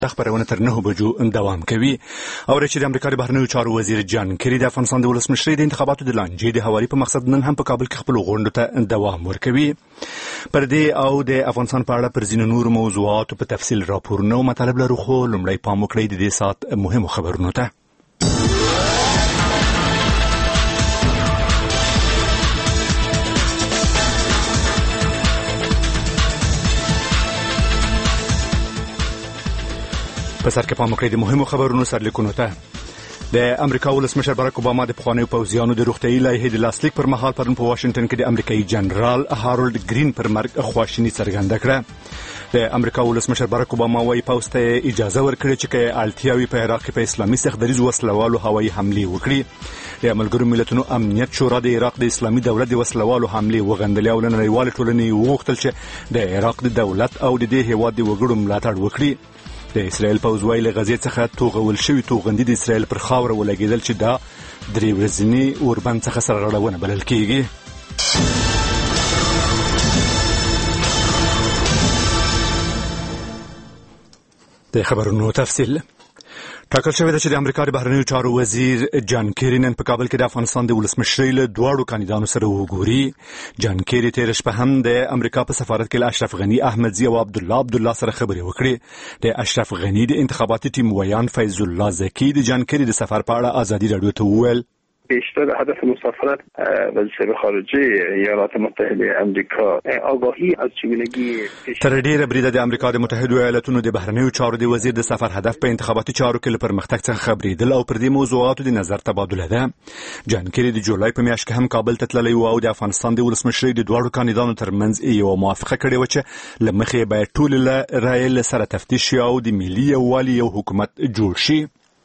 خبرونه تر 9 بجو دوام کوي. او چې د امریکا د بهرنیو چارو وزیر جان کری د افغانستان د ولسمشر د انتخاباتو د لانجې د هواري په مقصد نن هم په کابل کې خپل غونډو ته دوام ورکوي. پر دې او د افغانستان په اړه پر ځینو نور موضوعاتو په تفصیل راپورونه او مطالب لرو، خو لومړی پام وکړئ د دې ساعت مهمو خبرونو ته. په سر کې پام وکړئ د مهمو خبرونو سرلیکونو ته. د امریکا ولسمشر باراک اوباما د پخوانیو پوځیانو د روغتیايي لایحې د لاسلیک پر مهال پرون په واشنگټن کې د امریکایي جنرال هارولډ ګرین پر مرګ خواشیني څرګنده کړه. د امریکا ولسمشر باراک اوباما وايي پوځ ته اجازه ورکړي چې اړتیاوي په عراق کې په اسلامي سختدریز وسلوالو هوایي حملې وکړي. د ملګرو ملتونو امنیت شورا د عراق د اسلامي دولت د وسلوالو حملې وغندلې او نړیوال ټولنې وغوښتل چې د عراق د دولت او د دې هیواد د وګړو ملاتړ وکړي. د اسرائیل پوځ وايي له غزې څخه توغول شوي توغندي د اسرائیل پر خاوره ولګېدل چې دا 3 ورځني اوربند څخه سرغړونه بلل کېږي. د خبرونو تفصیل. ټاکل شوی ده چې د امریکا د بهرنیو چارو وزیر جان کری نن په کابل کې د افغانستان د ولسمشرۍ له دواړو کاندیدانو سره وګوري. جان کری تېره شپه هم د امریکا په سفارت کې له اشرف غني احمدزي او عبدالله سره خبرې وکړې. د اشرف غني د انتخاباتي ټیم ویان فیض الله زکی د جان کری د سفر په اړه ازادي رادیو ته وویل بیشتر هدف مسافرت وزیر خارجه ایالات متحده امریکا آگاهی از چگونگی تر ډیره بریده د امریکا د متحده ایالاتونو د بهرنیو چارو د وزیر د سفر هدف په انتخاباتي چارو کې له پرمختګ څخه خبرېدل او پر دې موضوعاتو د نظر تبادله ده. جان کری د جولای په میاشت کې هم کابل ته تللی و او د افغانستان د ولسمشرۍ د دواړو کاندیدانو ترمنځ یو موافقه کړې و چې له مخې باید ټول له رایې سره تفتیش شي او د ملي یووالي یو حکومت جوړ شي.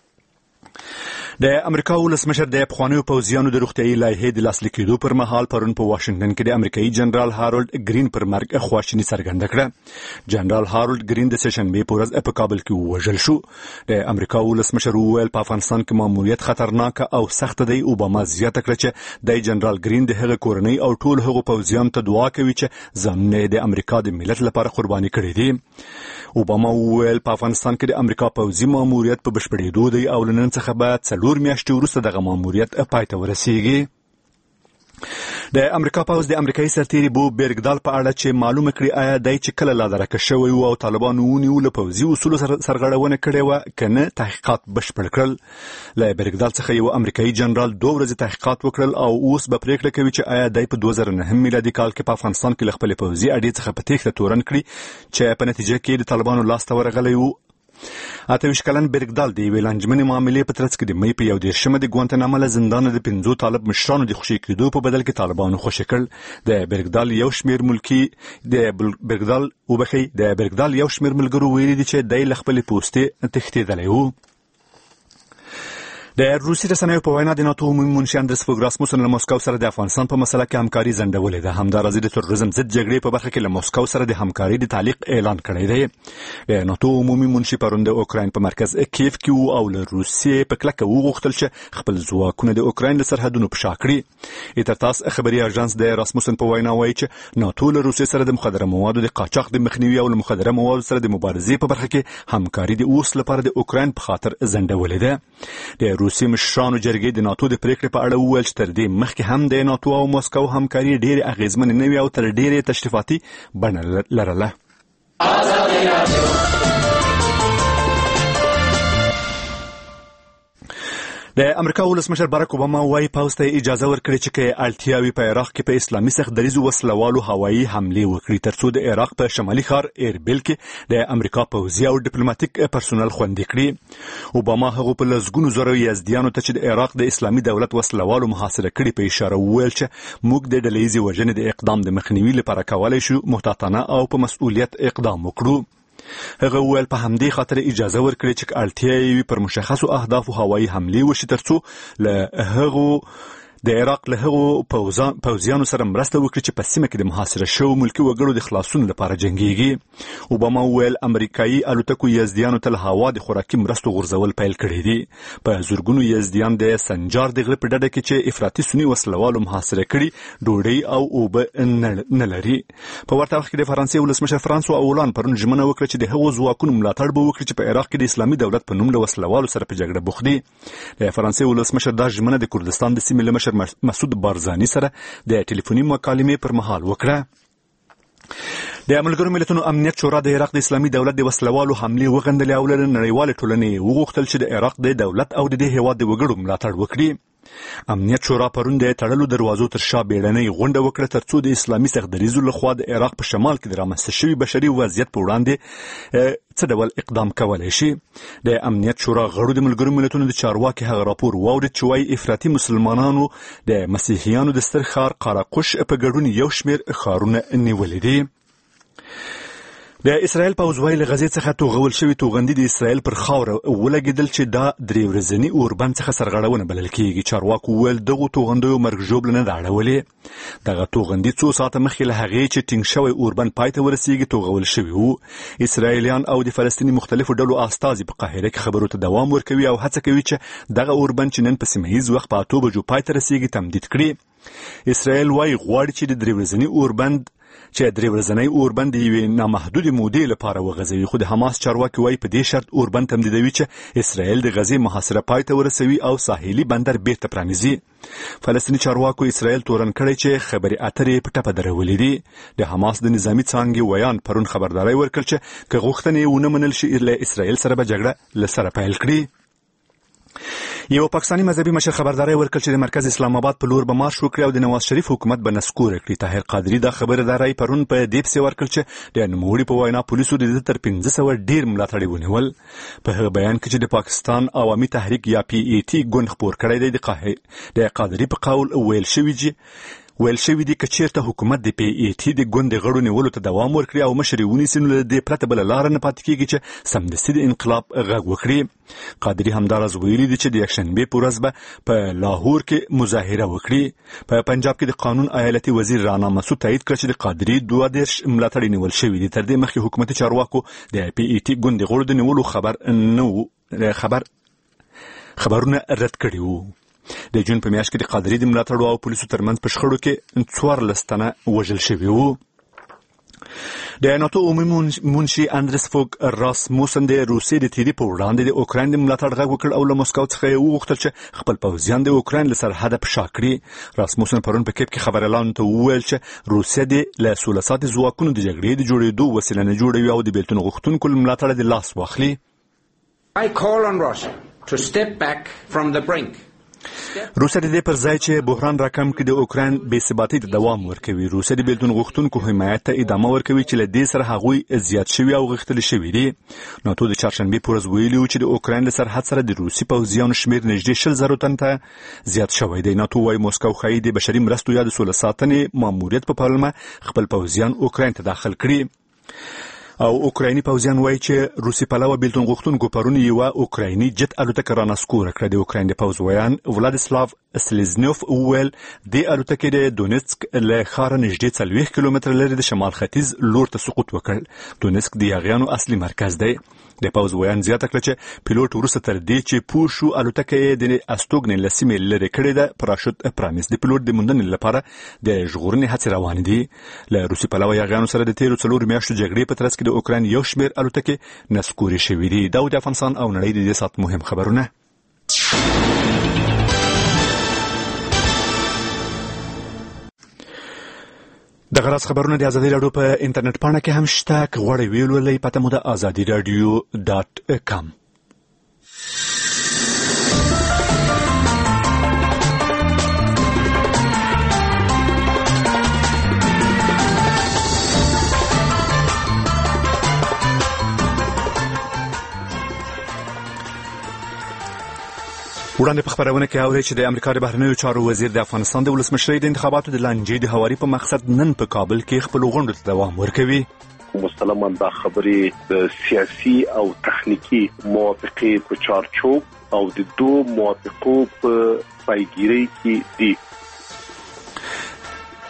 د امریکا ولسمشر د پخوانیو پوځیانو د روغتیايي لایحې د لاسلیک کېدو پر مهال پرون په واشنگټن کې د امریکایي جنرال هارولډ ګرین پر مرګ خواشیني څرګنده کړه. جنرال هارولډ ګرین د سهشنبې په ورځ په کابل کې ووژل شو. د امریکا ولسمشر وویل په افغانستان کې ماموریت خطرناک او سخت دی. اوباما زیاته کړه چې د جنرال ګرین د هغه کورنۍ او ټول هغو پوځیانو ته دعا کوي چې ځانونه د امریکا د ملت لپاره قرباني کړي دي. اوباما وویل په افغانستان کې د امریکا پوځي ماموریت په بشپړېدو دی او له نن څخه بعد 4 میاشتې وروسته دغه ماموریت پای ته ورسیږي. د امریکا پوځ د امریکایي سرتیري بو بیرګدال په اړه چې معلومه کړي آیا دای چې کله لا درکه شوی او طالبانو ونیو له پوځي اصولو سرغړونه کړې و کنه تحقیقات بشپړ کړل. له بیرګدال څخه یو امریکایي جنرال 2 ورځې تحقیقات وکړل او اوس به پریکړه کوي چې آیا دای په 2009 میلادي کال کې په افغانستان کې خپل پوځي اډې څخه په تېښته تورن کړي چې په نتیجه کې د طالبانو لاس ته ورغلی و. 28 کلن بیرګدال د یوې لانجمنې معاملې په ترڅ کې د مې په 11 د ګوانتنامو له زندانه د 5 طالب مشرانو د خوشي کېدو په بدل کې طالبانو خوشي کړل. د بیرګدال یو شمېر ملګرو ویلي دي چې د خپل پوستې تښتېدلی و. د روسي رسنیو په وینا د ناتو عمومي منشي اندرس فوګ راسموسن له مسکو سره د افغانستان په مسله کې همکاري ځنډولې ده. همداراز د تروریزم ضد جګړې په برخه کې له مسکو سره د همکاري د تعلیق اعلان کړی دی. د ناتو عمومي منشي پرون د اوکراین په مرکز کیف کې او له روسیې په کلکه وغوښتل چې خپل ځواکونه د اوکراین له سرحدونو په شا کړي. ایترتاس خبري اژانس د راسموسن په وینا وایي چې ناتو له روسیې سره د مخدره موادو د قاچاق د مخنیوي او له مخدره موادو سره د مبارزې په برخه کې همکاري د اوس لپاره د اوکراین په خاطر ځنډولې ده. د روسي مشرانو جرګې د ناتو د پریکړې په اړه وویل چې تر دې مخکې هم د ناتو او مسکو همکاري ډېرې اغېزمنې نه وي او تر ډېرې تشریفاتي بڼه لرله. د امریکا ولسمشر باراک اوباما وايي پوځ ته اجازه ورکړي چې اړتیاوي په عراق کې په اسلامي سختدریزو وسلوالو هوایي حملې وکړي ترڅو د عراق په شمالي ښار ایربیل کې د امریکا پوځي او ډیپلوماټیک پرسونل خوندي کړي. اوباما هغه په لسګونو زره یزدیانو ته چې د عراق د اسلامي دولت وسلوالو محاصره کړي په اشاره وویل چې موږ د ډلهیزې وژنې د اقدام د مخنیوي لپاره کولی شو محتاطانه او په مسؤلیت اقدام وکړو. هغه ویل په همدې خاطر اجازه ورکړي چې اړتیا یې پر مشخصو اهدافو هوایي حملې وشي ترڅو له هغو د عراق له هغو پوځیانو سره مرسته وکړي چې په سیمه کې د محاصره شوو ملکي وګړو د خلاصون لپاره جنګيږي. اوباما وویل امریکایي الوتکو یزدیانو ته هوا د خوراکي مرستو غورځول پیل کړي دي. په زورګونو یزدیان د سنجار د غره په ډډه کې چې افراطي سني وسلوالو محاصره کړي ډوډۍ او اوبه نه لري. په ورته وخت کې د فرانسې ولسمشر فرانسوا اولان پرون ژمنه وکړه چې د هغو ځواکونو ملاتړ به وکړي چې په عراق کې د اسلامي دولت په نوم له وسلوالو سره په جګړه بوخت دي. د فرانسې ولسمشر دا ژمنه د کردستان د سیمې له مشر مسعود بارزاني سره د ټلیفوني مکالمې پر مهال وکړه. د ملګرو ملتونو امنیت شورا د عراق د اسلامي دولت د وسلوالو حملې وغندلې او له نړیوالې ټولنې وغوښتل چې د عراق د دولت او د دې هېواد د وګړو ملاتړ وکړي. امنیت شورا پرون د تړلو دروازو تر شا بیړنۍ غونډه وکړه ترڅو د اسلامي سختدریزو لخوا د عراق په شمال کې د رامنځته شوي بشري وضعیت په وړاندې څه ډول اقدام کولی شي. د امنیت شورا غړو د ملګرو ملتونو د چارواکي هغه راپور واورید چې وایي افراطي مسلمانانو د مسیحیانو د ستر ښار قاراقش په ګډون یو شمېر ښارونه نیولي دي. د اسرائیل پوځ وایي له غزې څخه توغول شوي توغندي د اسرائیل پر خاوره ولګېدل چې دا 3 ورځني اوربند څخه سرغړونه بلل کېږي. چارواکو وویل دغو توغندیو مرګ ژوبله نه ده اړولې. دغه توغندي څو ساعته مخکې له هغې چې ټینګ شوی اوربند پای ته ورسېږي توغول شوي وو. اسرائیلیان او د فلسطیني مختلفو ډلو استازي په قاهره کې خبرو ته دوام ورکوي او هڅه کوي چې دغه اوربند چې نن په سیمه ییز وخت په 8 بجو پای ته رسېږي تمدید کړي. اسرائیل وایي غواړي چې د 3 ورځني اوربند د یوې نامحدودې مودې لپاره وغځوي، خو د حماس چارواکي وایي په دې شرط اوربند تمدیدوي چې اسرائیل د غزې محاصره پای ته ورسوي او ساحلي بندر بیرته پرانیزي. فلسطیني چارواکو اسرائیل تورن کړی چې خبرې اترې په ټپه درولې دي. د حماس د نظامي څانګې ویان پرون خبرداری ورکړ چې که غوښتنې ونه منل شي له اسرائیل سره به جګړه له سره پیل کړي. یو پاکستانی مذهبي مشر خبرداری ورکړ چې د مرکز اسلام آباد په لور به مارش وکړي او د نواز شریف حکومت به نسکور کړي. طاهر قادری دا خبرداری پرون په دې پسې ورکړ چې د نوموړي په وینا پولیسو د تر 1500 ډیر ملاتړي ونیول. په هغه بیان کې چې د پاکستان عوامي تحریک یا PAT ګوند خپور کړی دی د قادری په قول ویل شوي دي که چیرته حکومت د PAT د ګوند غړو نیولو ته دوام ورکړي او مشر یې ونیسي نو له دې پرته بله لاره نه پاتې کېږي چې سمدستي د انقلاب غږ وکړي. قادري همداراز ویلي دي چې د یکشنبې په ورځ به په لاهور کې مظاهره وکړي. په پنجاب کې د قانون ایالتي وزیر رانا مسعود تایید کړ چې د قادري 32 ملاتړي نیول شوي دي. تر دې مخکې حکومتي چارواکو د PAT ګوند غړو د نیولو خبرونه رد کړي وو. د جون په میاشت کې د قادري د ملاتړو او پولیسو ترمنځ په شخړو کې 14 تنه وژل شوي وو. د ناتو عمومي منشي اندرس فوګ راسموسن د روسیې د تیری په وړاندې د اوکراین د ملاتړ غږ وکړ او له مسکو څخه یې وغوښتل چې خپل پوځیان د اوکراین له سرحده په شا کړي. راسموسن پرون په کیپ کې خبريالانو ته وویل چې روسیه د له 16 ساعت ځواکونو د جګړې د جوړېدو وسیله نه جوړوي او د بیلتون غوښتونکو ملاتړ د لاس واخلي. I call on Russia to step back from the brink. روسیه د دې پر ځای چې بحران راکم کړي د اوکراین بې ثباتۍ ته دوام ورکوي. روسیه د بیلتون غوښتونکو حمایت ته ادامه ورکوي چې له دې سره هغوی زیات شوي او غښتلي شوي دي. ناتو د چهارشنبې په ورځ ویلي و چې د اوکراین له سرحد سره د روسي پوځیانو شمېر نږدې 20,000 تن ته زیات شوی دی. ناتو وایي موسکو ښایي د بشري مرستو یا د سوله ساتنې ماموریت په پلمه خپل پوځیان اوکراین ته داخل کړي. او اوکرایني پوځیان وایي چې روسي پلوه بیلتون غوښتونکو پرون یوه اوکرایني جت الوتکه رانسکوره کړه. د اوکراین د پوځ ویان ولادیسلاو سلیزنیوف وویل د الوتکې د دونیتسک له ښاره نږدې 40 کیلومتره لرې د شمال ختیځ لور ته سقوط وکړ. دونیتسک د یاغیانو اصلي مرکز دی. د پوځ ویان زیاته کړه چې پیلوټ وروسته تر دې چې پوه شو الوتکه یې د استوګنې له سیمې لرې کړې ده پراشوت پرانیست. د پیلوټ د موندنې لپاره د ژغورنې هڅې روانې دي. له روسي پلوه یاغیانو سره د تیرو 4 میاشتو جګړې په ترڅ کې د اوکراین یو شمېر الوتکې نسکورې شوي دي. دا د افغانستان او نړۍ د دې ساعت مهم خبرونه. دغه راز خبرونه د ازادي راډیو په انټرنیټ پاڼه کې هم شته. که غواړئ ویلولئ پته مو د azadiradio.com. وړاندې په خبرونه کې اورئ چې د امریکا د بهرنیو چارو وزیر د افغانستان د ولسمشرۍ د انتخاباتو د لانجې د هواري په مقصد نن په کابل کې خپل غونډو ته دوام ورکوي. مسلمان دا خبرې د سیاسي او تخنیکی موافقې په چارچوب او د دوه موافقو په پایګیرۍ کې دي.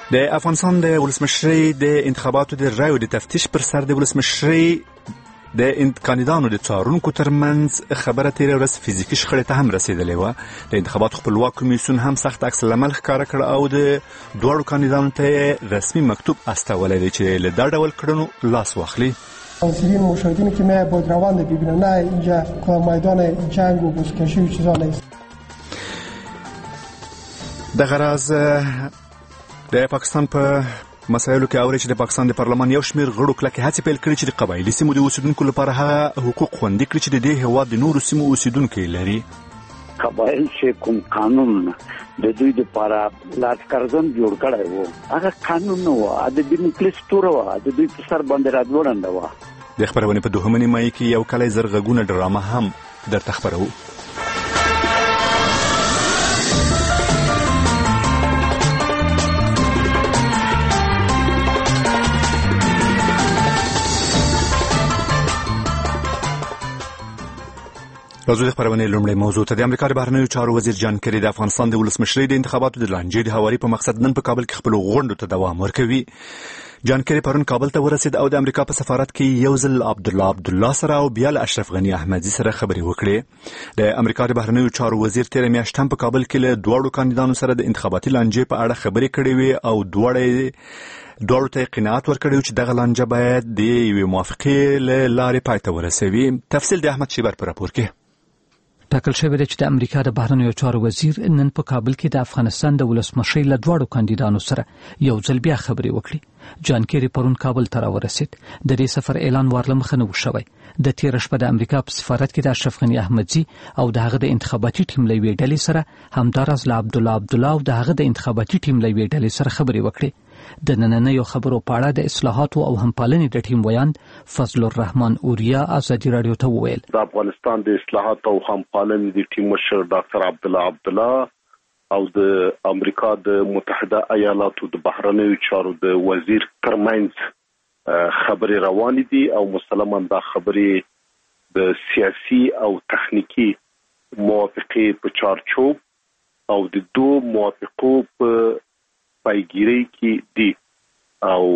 د افغانستان د ولسمشرۍ د انتخاباتو د رایو د تفتیش پر سر د ولسمشرۍ د کاندیدانو د څارونکو ترمنځ خبره تیره ورځ فزیکي شخړې ته هم رسیدلې وه. د انتخاباتو خپلواک کمیسیون هم سخت عکس العمل ښکاره کړ او د دواړو کاندیدانو ته رسمي مکتوب استولی دی چې له دا ډول کړنو لاس واخلي. حاضرین مشاهدینی که میای بادروان ببینن، نه اینجا میدان جنگ و بزکشی و چیزا نیست. د غراز د پاکستان په مسایلو کې اوري چې د پاکستان د پارلمان یو شمېر غړو کلکې هڅې پیل کړې چې د قبایلي سیمو د اوسیدونکو لپاره هغه حقوق خوندي کړي چې د دې هېواد د نورو سیمو اوسیدونکي لري. قبایل چې کوم قانون د دوی لپاره لاسکرزن جوړ کړی وو، هغه قانون نه و، د ډیموکراسي توره وه، د دوی په سر باندې راځوړنده وه. د خپرونې په دوهمه نیمایي کې یو کلی زر غږونه ډرامه هم درته خپروو. راځو د خپرونې لومړۍ موضوع ته. د امریکا د بهرنیو چارو وزیر جان کری د افغانستان د ولسمشرۍ د انتخاباتو د لانجې د هواري په مقصد نن په کابل کې خپلو غونډو ته دوام ورکوي. جان کری پرون کابل ته ورسید او د امریکا په سفارت کې یو ځل عبدالله سره او بیا له اشرف غني احمدي سره خبرې وکړې. د امریکا د بهرنیو چارو وزیر تیر میاشت هم په کابل کې له دواړو کاندیدانو سره د انتخاباتي لانجې په اړه خبرې کړې وې او دواړو ته قناعت ورکړی چې دغه لانجه باید د یوې موافقې له لارې پای ته ورسوي. تفصیل د احمد شیبر په راپور کې. ټاکل شوی دی چې د امریکا د بهرنیو چارو وزیر نن په کابل کې د افغانستان د ولسمشرۍ له دواړو کاندیدانو سره یو ځل بیا خبرې وکړي. جان کری پرون کابل ته راورسید. د دې سفر اعلان ورله مخه نه و شوی. د تیر شپه د امریکا په سفارت کې د اشرف غني احمدزي او د هغه د انتخاباتي ټیم له یوې ډلې سره همداراز له عبدالله او د هغه د انتخاباتي ټیم له یوې ډلې سره خبرې وکړي. د نننیو خبرو په اړه د اصلاحاتو او همپالنې د ټیم ویاند فضل الرحمن اوریا ازادي رادیو ته وویل د افغانستان د اصلاحاتو او همپالنې د ټیم مشر ډاکټر عبدالله او د امریکا د متحده ایالاتو د بهرنیو چارو د وزیر ترمنځ خبرې روانې دي او مسلماً دا خبرې د سیاسي او تخنیکی موافقې په چارچوب او د دوه موافقو په پایګیری کې دي او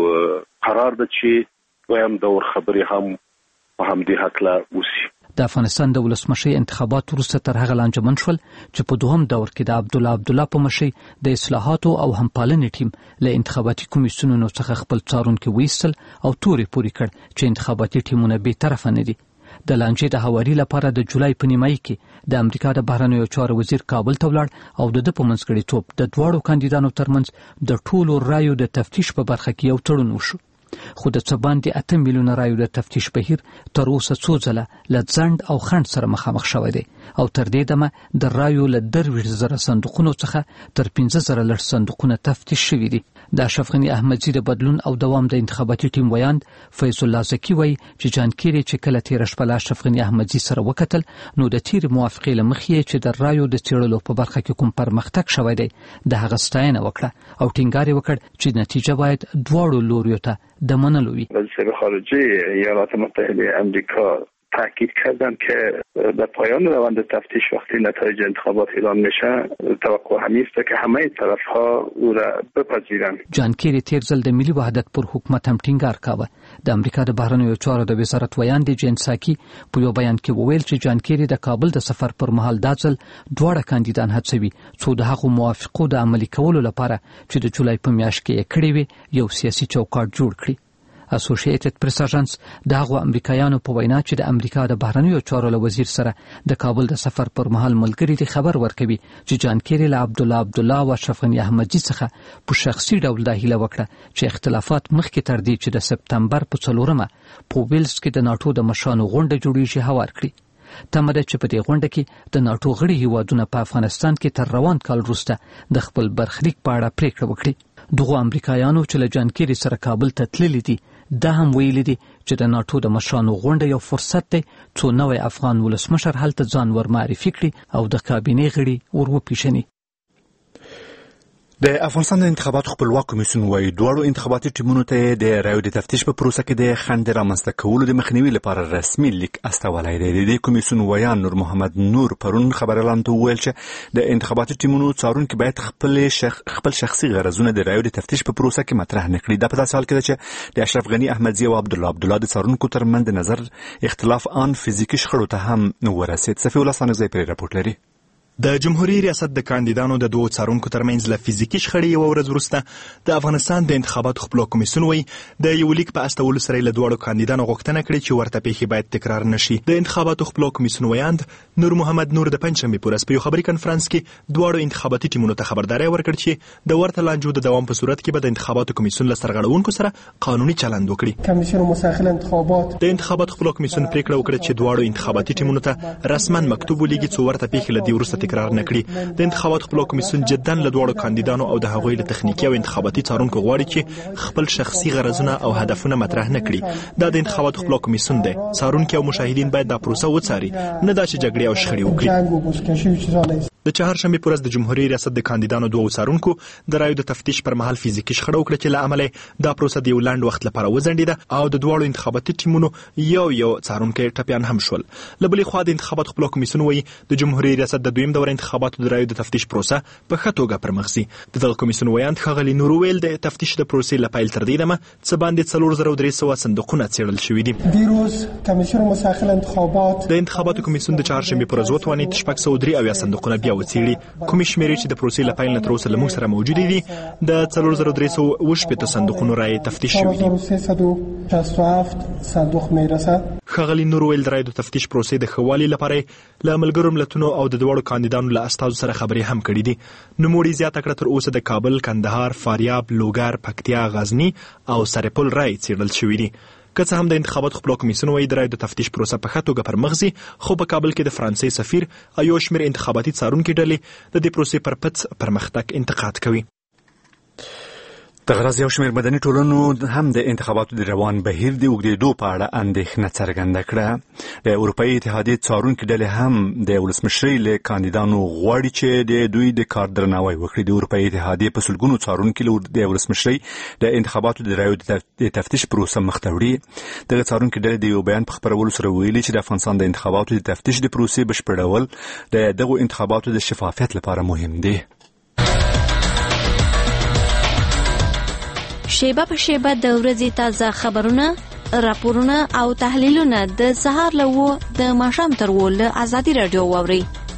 قرار ده چې دویم دور خبرې هم په همدې هکله وشي. د افغانستان د ولسمشرۍ انتخابات وروسته تر هغه لانجمن شول چې په دوهم دور کې د عبدالله په مشرۍ د اصلاحاتو او همپالنې ټیم له انتخاباتي کمیسیونونو څخه خپل څارونکي وایستل او تورې پورې کړ چې انتخاباتي ټیمونه بې طرفه نه دي. د لانجې د هواري لپاره د جولای په نیمایي کې د امریکا د بهرنیو چارو وزیر کابل ته ولاړ او د په منځګړیتوب د دواړو کاندیدانو ترمنځ د ټولو رایو د تفتیش په برخه کې یو تړون وشو. خو د څه باندې 8 میلیونه رایو د تفتیش بهیر تر اوسه څو ځله له ځنډ او خنډ سره مخامخ شوی دی او تر دې دمه د رایو له 23,000 صندوقونو څخه تر 15,000 لږ صندوقونه تفتیش شوي دي. د اشرف غني احمدزي د بدلون او دوام د انتخاباتي ټیم ویاند فیض الله زکی وایي چې جان کیری چې کله تیر شپه له اشرف غني احمدزي سره وکتل نو د تیر موافقې له مخې چې د رایو د څېړلو په برخه کې کوم پرمختګ شوی دی د هغه ستاینه وکړه او ټینګار وکړ چې نتیجه باید دواړو لوریو ته د منلو وي. وزیر خارجه ایالات متحده آمریکا تاکید کردن که در پایان روند تفتیش وقتی نتایج انتخابات اعلان میشه توقع همیست که همه طرفها او را بپذیرند. جان کیری تیر ځل د ملي وحدت پر حکومت هم ټینګار کاوه. د امریکا د بهرنیو چارو د وزارت ویاند جین ساکی په یو بیان کې وویل چې جان کیری د کابل د سفر پر مهال دا ځل دواړه کاندیدان هڅوي څو د هغو موافقو د عملي کولو لپاره چې د جولای په میاشت کې یې کړی وي یو سیاسي چوکاټ جوړ کړي. اسوسییټډ پریس اژانس د هغو امریکایانو په وینا چې د امریکا د بهرنیو چارو له وزیر سره د کابل د سفر پر مهال ملګري دي خبر ورکوي چې جان کیری له عبدالله او اشرف غني احمدزي څخه په شخصي ډول د هیله وکړه چې اختلافات مخکې تر دې چې د سپتمبر په 4مه په ویلز کې د ناتو د مشانو غونډه جوړیږي هوار کړي. تمه ده چې په دې غونډه کې د ناتو غړي هیوادونه په افغانستان کې تر روان کال وروسته د خپل برخلیک په اړه پریکړه وکړي. دغه امریکایانو چې له جان کیری سره کابل ته تللي دي دا هم ویلي دي چې د ناتو د مشرانو غونډه یو فرصت دی څو نوی افغان ولسمشر هلته ځان ور معرفي کړي او د کابینې غړي ور وپیژني. د افغانستان د انتخاباتو خپلواک کمیسیون وايي دواړو انتخاباتي ټیمونو ته د رایو د تفتیش په پروسه کې د خنډ رامنځته کولو د مخنیوي لپاره رسمي لیک استولی دی. د دې کمیسیون ویان نور محمد نور پرون خبريالانو ته وویل چې د انتخاباتي ټیمونو څارونکي باید خپل شخصي غرضونه د رایو د تفتیش په پروسه کې مطرح نه کړي. دا په داسې حال کې ده چې د اشرف غني احمدزي او عبدالله د څارونکو ترمنځ د نظر اختلاف آن فزیکي شخړو ته هم ورسید. صفي الله ثانزی پرې راپورټ لري. د جمهوریت ریاست د کاندیدانو د دوه څارونکو ترمنځ له فزیکي شخړې یو ورځ وروسته د افغانستان د انتخاباتو خپلواک کمیسیون وایي د یو لیک په استولو سره له دوه کاندیدانو غوښتنه کړې چې ورته پیښې باید تکرار نشي. د انتخاباتو خپلواک کمیسیون ویاند نور محمد نور د پنځشنبې په ورځ په یو خبري کنفرانس کې دوه انتخاباتي ټیمونو ته خبرداري ورکړه چې د ورته لانجو د دوام په صورت کې به د انتخاباتو کمیسیون له سرغړونکو سره قانوني چلند وکړي. کمیسیون مساخل انتخابات د انتخاباتو خپلواک کمیسیون پریکړه وکړه چې دوه انتخاباتي ټیمونو ته رسما مکتوب ولېږي چې ورته پیښې له دې وروسته تکرار نه کړي. د انتخاباتو خپلواک کمیسیون جداً له دوه کاندیدانو او د هغوی له تخنیکي او انتخاباتي څارونکو غواړي چې خپل شخصي غرضونه او هدفونه مطرح نه کړي. دا د انتخاباتو خپلواک کمیسیون دی. څارونکي او مشاهدین باید دا پروسه وڅاري، نه دا چې جګړې او شخړې وکړي. د چهارشنبې په ورځ د جمهوریت ریاست د کاندیدانو دوه څارونکو د رایو د تفتیش پر مهال فزیکي شخړه وکړه چې له امله دا پروسه د یو لنډ وخت لپاره وځنډېده او د دوه انتخاباتي ټیمونو یو څارونکي ټپیان هم شول. له بلې خوا د انتخاباتو خپلواک کمیسیون وایي د جمهوریت ریاست د دویم دور انتخاباتو د رایو د تفتیش پروسه په ښه توګه پرمخ ځي. د دغه کمیسیون ویاند ښاغلي نور ویل د تفتیش د پروسې له پیل تر دې دمه څه باندې 4300 صندوقونه څېړل شوي دي. دیروز کمیسیون مساخل انتخابات د انتخاباتو کمیسیون د چهارشنبې په ورځ وتوانېد 603 صندوقونه بیا وڅېړي. کومې شمېرې چې د پروسې له پیل نه تر اوسه له موږ سره موجودې دي د 4360 صندوقونو رایې تفتیش شوي دي. 4367 صندوق میرسد. ښاغلي نور ویل د رایو د تفتیش پروسې د ښه والي لپاره له ملګرو ملتونو او د دواړو کاندیدانو له استازو سره خبرې هم کړي دي. نوموړي زیاته کړه تر اوسه د کابل، کندهار، فاریاب، لوګر، پکتیا، غزني او سرپل رایې څېړل شوي دي. که څه هم د انتخاباتو خپلواک کمیسیون وایي د رایو د تفتیش پروسه په ښه توګه پرمخ ځي، خو په کابل کې د فرانسې سفیر او یو شمېر انتخاباتي څارونکي ډلې د دې پروسې پر پڅ پرمختګ انتقاد کوي. د غرض یو شمېر مدني ټولنو هم د انتخاباتو د روان بهیر د اوږدېدو په اړه اندېښنه څرګنده کړه. د اروپایي اتحادیې څارونکي ډلې هم د ولسمشرۍ له کاندیدانو غواړي چې د دوی د کار درناوی وکړي. د اروپایي اتحادیې په سلګونو څارونکي د ولسمشرۍ د انتخاباتو د رایو د تفتیش پروسه مخ ته وړي. دغه څارونکي ډلې د یو بیان په خپرولو سره ویلي چې د افغانستان د انتخاباتو د تفتیش د پروسې بشپړول د دغو انتخاباتو د شفافیت لپاره مهم دي. شیبه په شیبه د ورځې تازه خبرونه، راپورونه او تحلیلونه د سهار له 9 د ماښام تر 10 له ازادي رادیو واورئ.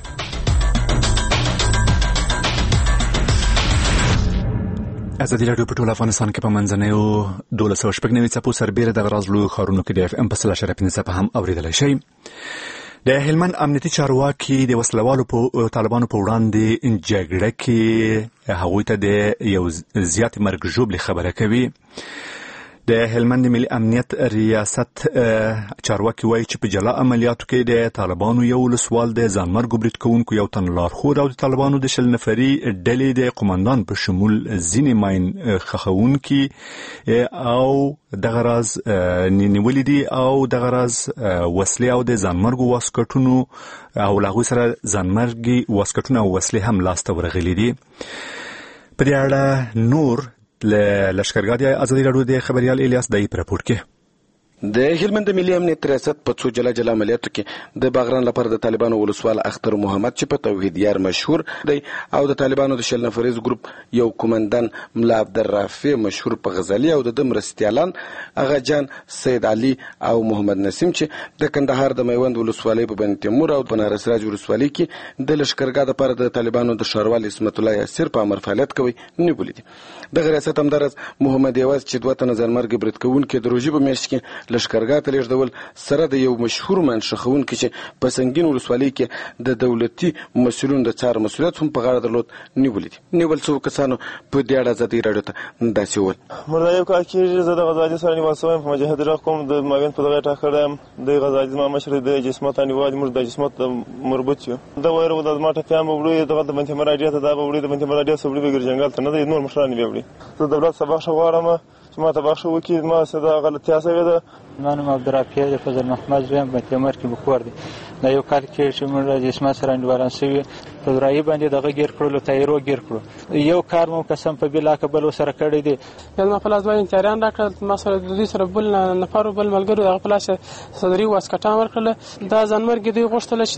ازادي رادیو په ټول افغانستان کې په منځنیو 1290 څپو سربېره د غراز لوی ښارونو کې د FM په 100.5 څپه هم اوریدلی شئ. د هلمند امنیتي چارواکي د وسلوالو په طالبانو په وړاندې جګړه کې هغوی ته د یو زیات مرګ ژوبلې خبره کوي. د هلمند ملي امنیت ریاست چارواکي وایي چې په جلا عملیاتو کې د طالبانو یو ولسوال د ځانمرګو برید کوونکو یو تن لارښود او د طالبانو د 20 نفري ډلې د قومندان په شمول ځینې ماین خښونکي او دغه راز نیولې دي او دغه راز وسلې او د ځانمرګو واسکټونو او له هغوی سره ځانمرګي واسکټونه او وسلې هم لاسته ورغلي دي. په دې اړه نور لشکرګاه د ازادي رادیو د خبريال الیاس دای په راپور کې د هلمند ملي امنیت ریاست په څو جلا عملیاتو کې د باغران لپاره د طالبانو ولسوال اختر محمد چې په توحید یار مشهور دی او د طالبانو د 20 نفریز ګروپ یو کومندان ملا عبدالرافع مشهور په غزالي او د مرستيالان اغا جان سید علي او محمد نسیم چې د کندهار د میوند ولسوالۍ په بن تیمور او بنارس راج ولسوالۍ کې د لشکرګاه لپاره د طالبانو د شاروال اسمت الله یاسر په امر فعالیت کوي نیولې دي. د ریاست همدارس محمد یواز چې دوه تنه ځانمرګ برید کوونکي د روزي په میاشت کې لشکرګاه ته لیږدول سره د یو مشهور منشخونکي چې په سنگین ولسوالۍ کې د دولتي مسؤلون د څار مسؤلیت هم په غاړه درلود نیولې دي. نیول څو کسانو په دې اړه ازادي رادیو ته داسې وویل. مردا یو کار کېږي زه د غزالي سره نیول شوم په مجاهد رغ کوم د ماوین په دغه ټاکل یم د غزالي زما مشر د جسمت نیول موږ د جسمت مربوط یو د وایرو د ماټه پیام وړي دغه د بنت مراجعه ته دا وړي د بنت مراجعه سوړي بګر جنگل ته نه د نور مشران وړي. زه دولت سبا شوارم چې ما ته بخښه وکړي ما څه د غلطیا شوې ده. ما نوم عبدالرافع د فضل محمد زویم په تیمور کې بکور دی. دا یو کال کې چې موږ د جسمت سره انډیوالان شوي په رایې باندې دغه ګیر کړلو تایرو ګیر کړو یو کار مو قسم په بلا کبل سره کړی دی یلما پلاس باندې انتیاران راکړل ما سره د دې سره بل نفر بل ملګرو دغه پلاس صدري واسکټان ورکړل دا ځانمرګ دی غوښتل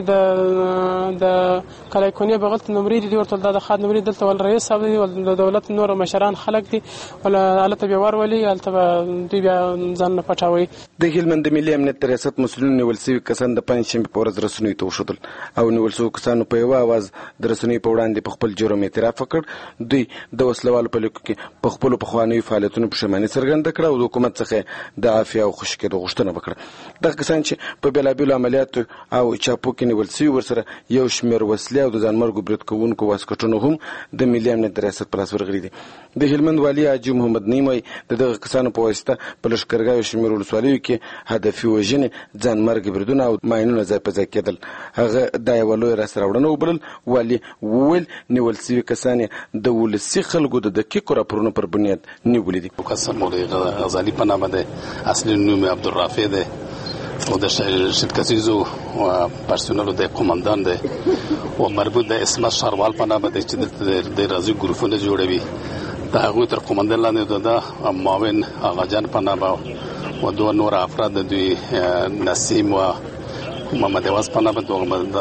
چې د کلایکونی بغلت نمرې دی ورته د خاد نمرې دلته ول رئیس صاحب دی ول د دولت نور مشران خلک دي ول الته به ورولي الته دوی بیا ځان نه پټاوي د هلمند ملي امنیت ریاست مسؤلین نیول شوي کسان د پنځشنبې په ورځ رسنیو ته وښودل او نیول شوي کسانو په یوه اواز د رسنیو په وړاندې په خپل جرم اعتراف وکړ دوی د وسلوالو په لیکو کې په خپلو پخوانیو فعالیتونو پښیماني څرګنده کړه او د حکومت څخه د عافیې او خوشي کېدو غوښتنه وکړه دغه کسان چې په بېلابېلو عملیاتو او چاپو کې نیول شوي ورسره یو شمېر وسلې او د ځانمرګو برید کوونکو واسکټونه هم د ملي امنیت ریاست په لاس ورغلي دي د هلمند والي حاجي محمد نعیم وایي د دغه کسانو په واسطه په لښکرګاهو شمېر ولسوالیو کې هدفي وژنې ځانمرګ بریدونه او ماینونه ځای په ځای کېدل هغه دا یوه لویه لاسته راوړنه وبلل والي وویل نیول شوي کسان یې د ولسي خلکو د دقیقو راپورونو پر بنیاد نیولي دي کس مولوی غزالی په نامه دی اصلي نوم یې عبدالرافع دی او د شرکتیزو و پرسونلو د قومندان دی او مربوط د اسمت شاروال په نامه دی چې دلته د راځي ګروپونه جوړوي د هغوی تر قومندان لاندې د معاون آغاجان په نامه و دوه نور افراد دوی نسیم و محمد عوض په نامه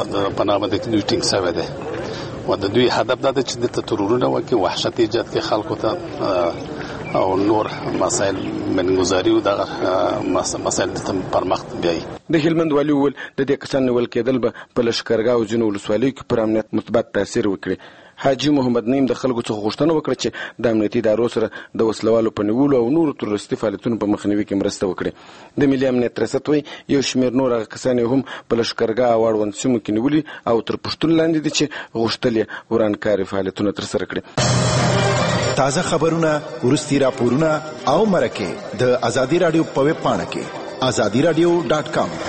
د دوی ټینګ شوی دی و د دوی هدف دا دی چې دلته ترورونه وکړي وحشت ایجاد کړي خلکو ته او نور مسائل منګزاري او د مسائل د پرمخ بیاي د هلمند والي وویل د دې کسان نیول کېدل به په لښکرګاه او ځینو ولسوالیو کې پر امنیت مثبت تاثیر وکړي حاجي محمد نعیم د خلکو څخه غوښتنه وکړه چې د امنیتي ادارو سره د وسلوالو په نیولو او نورو تروریستي فعالیتونو په مخنیوي کې مرسته وکړي د ملي امنیت ریاست وایي یو شمېر نور هغه کسان هم په لښکرګاه او اړوند سیمو کې نیولي او تر پوښتنې لاندې دي چې غوښتل یې ورانکاري فعالیتونه ترسره کړي تازه خبرونه ورستي راپورونه او مرکه د ازادي رادیو په ویب پاڼه کې azadiradio.com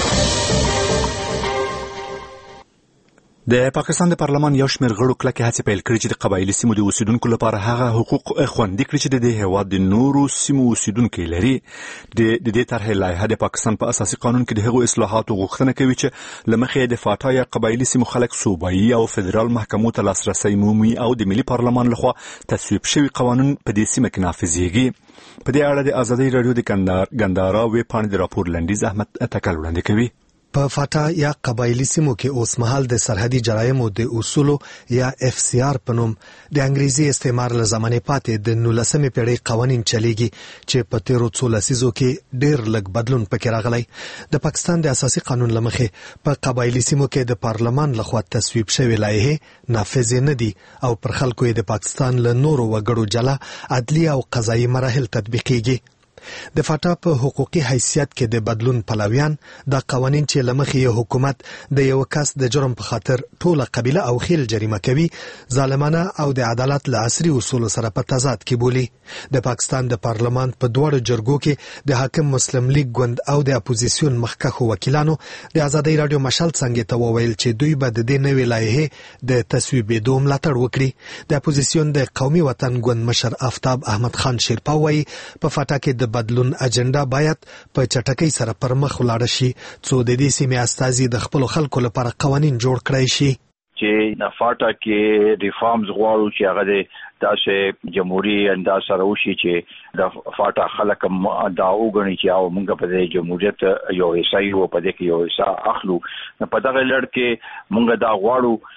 د پاکستان د پارلمان یو شمېر غړو کلکې هڅې پیل کړې چې د قبایلي سیمو د اوسیدونکو لپاره هغه حقوق خوندي کړي چې د دې هېواد د نورو سیمو اوسیدونکي لري د دې طرحې لایحه د پاکستان په اساسي قانون کې د هغو اصلاحاتو غوښتنه کوي چې له مخې د فاټا یا قبایلي سیمو خلک صوبایي او فدرال محکمو ته لاسرسی مومي او د ملي پارلمان لخوا تصویب شوي قوانون په دې سیمه کې نافذېږي په دې اړه د ازادي رادیو د ګندارا ویب پاڼې د راپور لنډیز احمد اتکل وړاندې کوي په فاټا یا قبایلی سیمو کې اوس مهال د سرحدي جرایمو د اصولو یا FCR په نوم د انګریزي استعمار له زمانې پاتې د 19مې پیړۍ قوانین چلیږي چې په تیرو څو لسیزو کې ډېر لږ بدلون پکې راغلی د پاکستان د اساسي قانون له مخې په قبایلی سیمو کې د پارلمان لخوا تصویب شوی لایحې نافذ نه دي او پر خلکو یې د پاکستان له نورو وګړو جلا عدلي او قضایي مراحل تطبیقېږي د فاټا په حقوقي حیثیت کې د بدلون پلویان د قوانین چې لمخې حکومت د یو کس د جرم په خاطر ټوله قبیله او خیل جریمه کوي ظالمانه او د عدالت له عصري اصولو سره په تضاد کې بولي د پاکستان د پارلمان په دوړو جرګو کې د حاکم مسلم لیگ ګوند او د اپوزیسیون مخکښو وکیلانو د ازادي رادیو مشال څنګه ته وویل چې دوی به د دې نوې لایحې د تصویبېدو ملاتړ وکړي د اپوزیسیون د قومي وطن ګوند مشر آفتاب احمد خان شیرپا وایي په فاټا کې د بدلون اجنډا باید په چټکۍ سره پر مخ ولاړ شي څو د دې سیمې استازي د خپل خلکو لپاره قوانین جوړ کړی شي چې د فاټا کې ریفارمز غواړو چې هغه د داسې جمهوریت انداز سره وشي چې د فاټا خلک دا وګڼي چې او موږ په دې جمهوریت یو حصہ یو په دې کې یو حصہ اخلو په دغه لړ کې موږ دا غواړو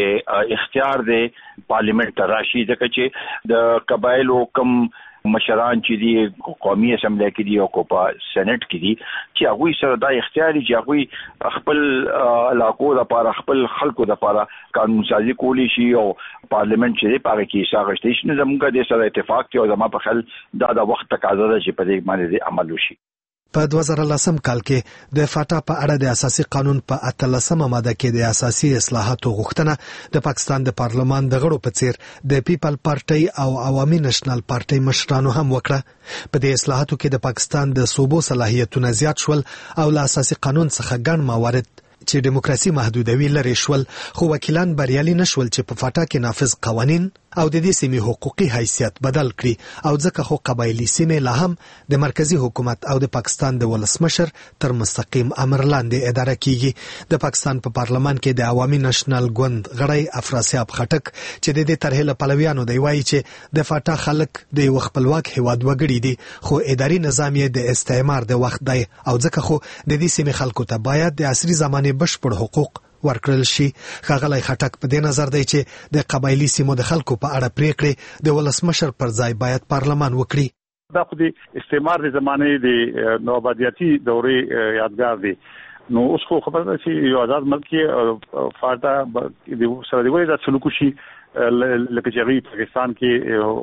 چې اختیار دی پارلیمنت ته راشي ځکه چې د قبایلو کم مشران چې دی قومي اسمبلی کې دی او په سېنات کې دي چې هغه سره دا اختیاري چې هغه خپل علاقو لپاره خپل خلکو لپاره قانون سازي کولی شي او پارلیمنت چې په هغه کې ساغشتي شي زموږ د سره اتفاق کې او زموږ په خل دا وخت تقاضا ده چې په دې باندې عمل وشي په 2010 کال کې د فاټا په اړه د اساسي قانون په 18مه ماده کې د اساسي اصلاحاتو غوښتنه د پاکستان د پارلمان د غړو په څیر د پیپل پارټي او عوامي نېشنل پارټي مشرانو هم وکړه په دې اصلاحاتو کې د پاکستان د صوبو صلاحیتونه زیات شول او له اساسي قانون څخه ګڼ موارد چې دیموکراسي محدودوي لري شول خو وکیلان بریالي نشول چې په فاټا کې نافذ قوانین او د دې سیمې حقوقي حیثیت بدل کړي او ځکه خو قبایلی سیمې لا هم د مرکزی حکومت او د پاکستان د ولسمشر تر مستقیم امر لاندې اداره کیږي. د پاکستان په پارلمان کې د عوامي نېشنل ګوند غړی افراسیاب خټک چې د دې طرحې له پلویانو دی وایي چې د فاټا خلک د یو خپلواک هیواد وګړي دي خو اداري نظام یې د استعمار د وخت دی او ځکه خو د دې سیمې خلکو ته باید د عصري زمانې بشپړ حقوق ورکړل شي. ښاغلی خټک په دې نظر دی چې د قبایلی سیمو د خلکو په اړه پریکړې د ولسمشر پر ځای باید پارلمان وکړي. دا خو د استعمار د زمانې د نوآبادیاتي دورې یادګار دی. نو اوس خو خبره ده چې یو آزاد ملک فاټا د سره دی وایي دا سلوک شي لکه چې پاکستان کې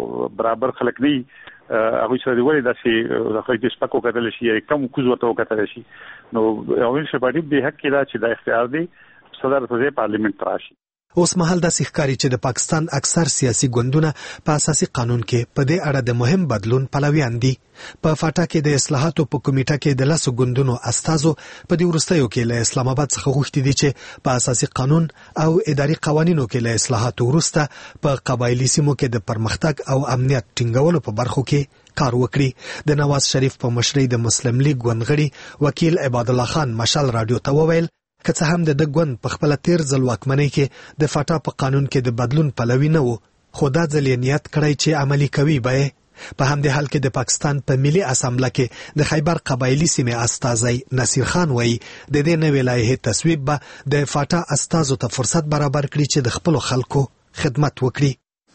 برابر خلک نه هغه سره دی وایي دا چې خلک د سپکو کتل شي کم کوز ورته کتل شي. نو اوین شپاړي به حق کې دا چې دا اختیار دی صدر ته پارلیمنت راشي. اوس مهال د ښکاری چې د پاکستان اکثر سیاسي ګوندونه په اساسي قانون کې په دې اړه د مهم بدلون پلویان دي. په فاټا کې د اصلاحاتو په کمیټه کې د 10 ګوندونو استازو په دې وروستیو کې له اسلام آباد څخه غوښتي دي چې په اساسي قانون او اداري قوانینو کې له اصلاحاتو وروسته په قبایلی سیمو کې د پرمختګ او امنیت ټینګولو په برخو کې کار وکړي. د نواز شریف په مشرۍ د مسلم لیگ ګوندغړي وکیل عباد الله خان مشال رادیو ته وویل که څه هم د ګوند په خپل تیر ځل واکمنۍ کې د فاټا په قانون کې د بدلون پلوي نه وو خو دا ځل نیت کړی چې عملی کوي به. په همدې حال کې د پاکستان په ملي اسامبله کې د خیبر قبایلی سیمې استازی نصیر خان وایي د دې نوې لایحې تصویب به د فاټا استازو ته فرصت برابر کړي چې د خپل خلکو خدمت وکړي.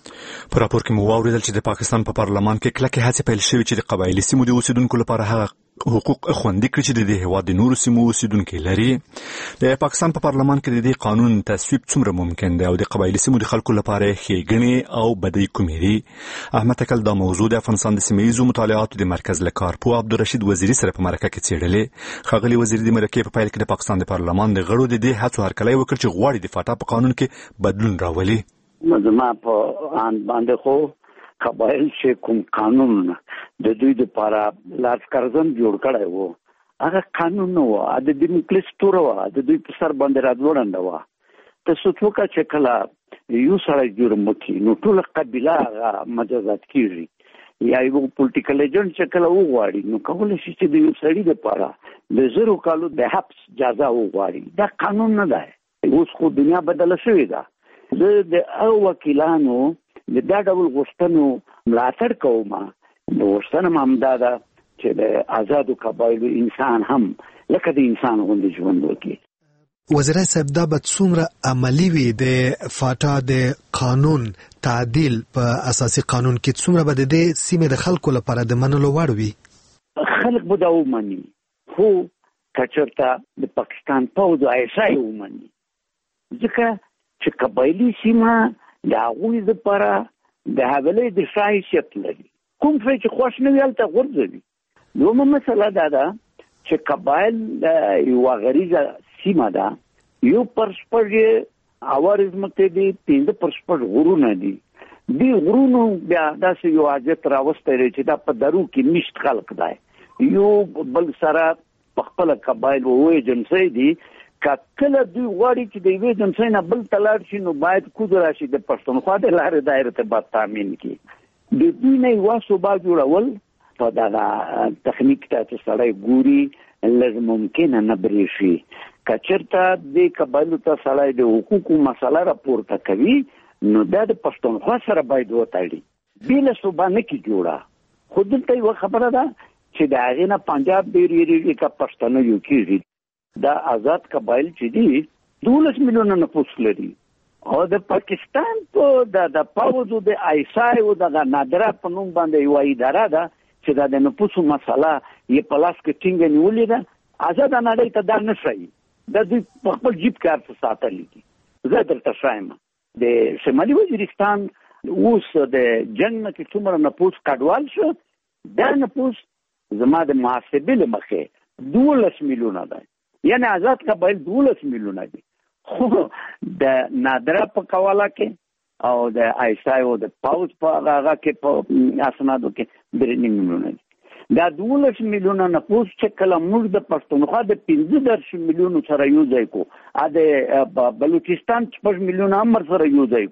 په راپور کې مو واوریدل چې د پاکستان په پارلمان کې کلکې هڅې پیل شوې چې د قبایلی سیمو د اوسیدونکو لپاره هغه حقوق خوندي کړي چې د هیواد د نورو سیمو اوسیدونکو لري. د پاکستان په پارلمان کې د دې قانون تصویب څومره ممکن دی او د قبایلی سیمو د خلکو لپاره ښېګڼې او بدۍ کومې دي؟ احمد تکل دا موضوع د افغانستان د سیمه‌ییزو مطالعاتو د مرکز له کارپوه عبدالرشید وزیري سره په مرکه کې څېړلې. ښاغلي وزیري د مرکې په پیل کې د پاکستان د پارلمان د غړو د دې هڅو هرکلی وکړ چې غواړي د فاټا په قانون کې بدلون راولي. زما په ان باندې خو قبایل چې کوم قانون د دوی لپاره لاسکرزم جوړ کړی وو هغه قانون نو د ډیموکراسي و د دوی په سر باندې راځوړنده و. تاسو څوک چې کله یو سره جوړ مکي نو ټول قبیله مجازات کیږي یا یو پولیټیکل ایجنټ چې کله وغواړي نو کولای شي چې د یو سړي لپاره د 0 کالو د حبس جزا وغواړي. دا قانون نه دی. اوس خو دنیا بدله شوې ده. د وکیلانو د دا ډول غوښتنو ملاتړ کوم. د غوښتنه همدا ده چې د آزادو قبایلو انسان هم لکه د انسان غوندې ژوند وکړي. وزیر صاحب دا به څومره عملی وي د فاټا د قانون تعدیل په اساسي قانون کې څومره به د دې سیمې د خلکو لپاره د منلو وړ وي؟ خلک به دا ومني خو کچرته د پاکستان پوځ ایسای ومني ځکه چې قبایلی سیمه د هغوی لپاره د حوالې د حیثیت لري. کوم څه چې خوښ نه وي هلته غورځوي. دویمه مسله دا ده چې قبایل یو غریزه سیمه ده. 1/4 اوارز مکه دي 5/4 غرونه دي. دی غرونو بیا داسې یو حاجت راوسته لري چې دا په درو کې نشت خلق دی. یو بل سره په خپل قبایل وې جنسي دي کله دوی غواړي چې د یوې جنسي نه بل تلاړ شي نو باید کوز راشي د پښتونخوا د لارې دایره ارتباط تامین کړي. د دوی نه یو صوبه جوړول په دا تخنیک ته سړی ګوري لازم ممکنه نه بریشي. کچرته د قبایلو ته سړی د حقوقو مسله راپورته کوي نو دا د پښتونخوا سره باید وتاړي. بیل صوبه نه کی جوړه. خو دلته یو خبره ده چې د هغې نه پنجاب ډېر یېرېږي که پښتانه یو کېږي. دا آزاد قبایل چې دي 12 میلیونه نفوس لري او د پاکستان په د پاوځ د ایسای او د نادره په نوم باندې یو اداره ده چې د نفوسو مسله یې په لاس کې ټینګه نیولې ده. آزاد نړۍ ته دا نه شي. د دوی په خپل جیب کار څه ساتلي دي. زه درته شایم د شمالي وزیرستان اوس د جنګ نه چې څومره نفوس کډوال شو دا نفوس زما د محاسبې له مخې 12 میلیونه ده. یعنی آزاد قبایل 12 میلیونه دي. خو د نادره په قواله کې او د ایسای او د پاوز په هغه کې په اسنادو کې 3 میلیونه دي. دا 12 میلیونه نفوس چې کله موږ د پښتونخوا د 15 میلیونو سره یو ځای کو ا د بلوچستان 6 میلیونه امر سره یو ځای کو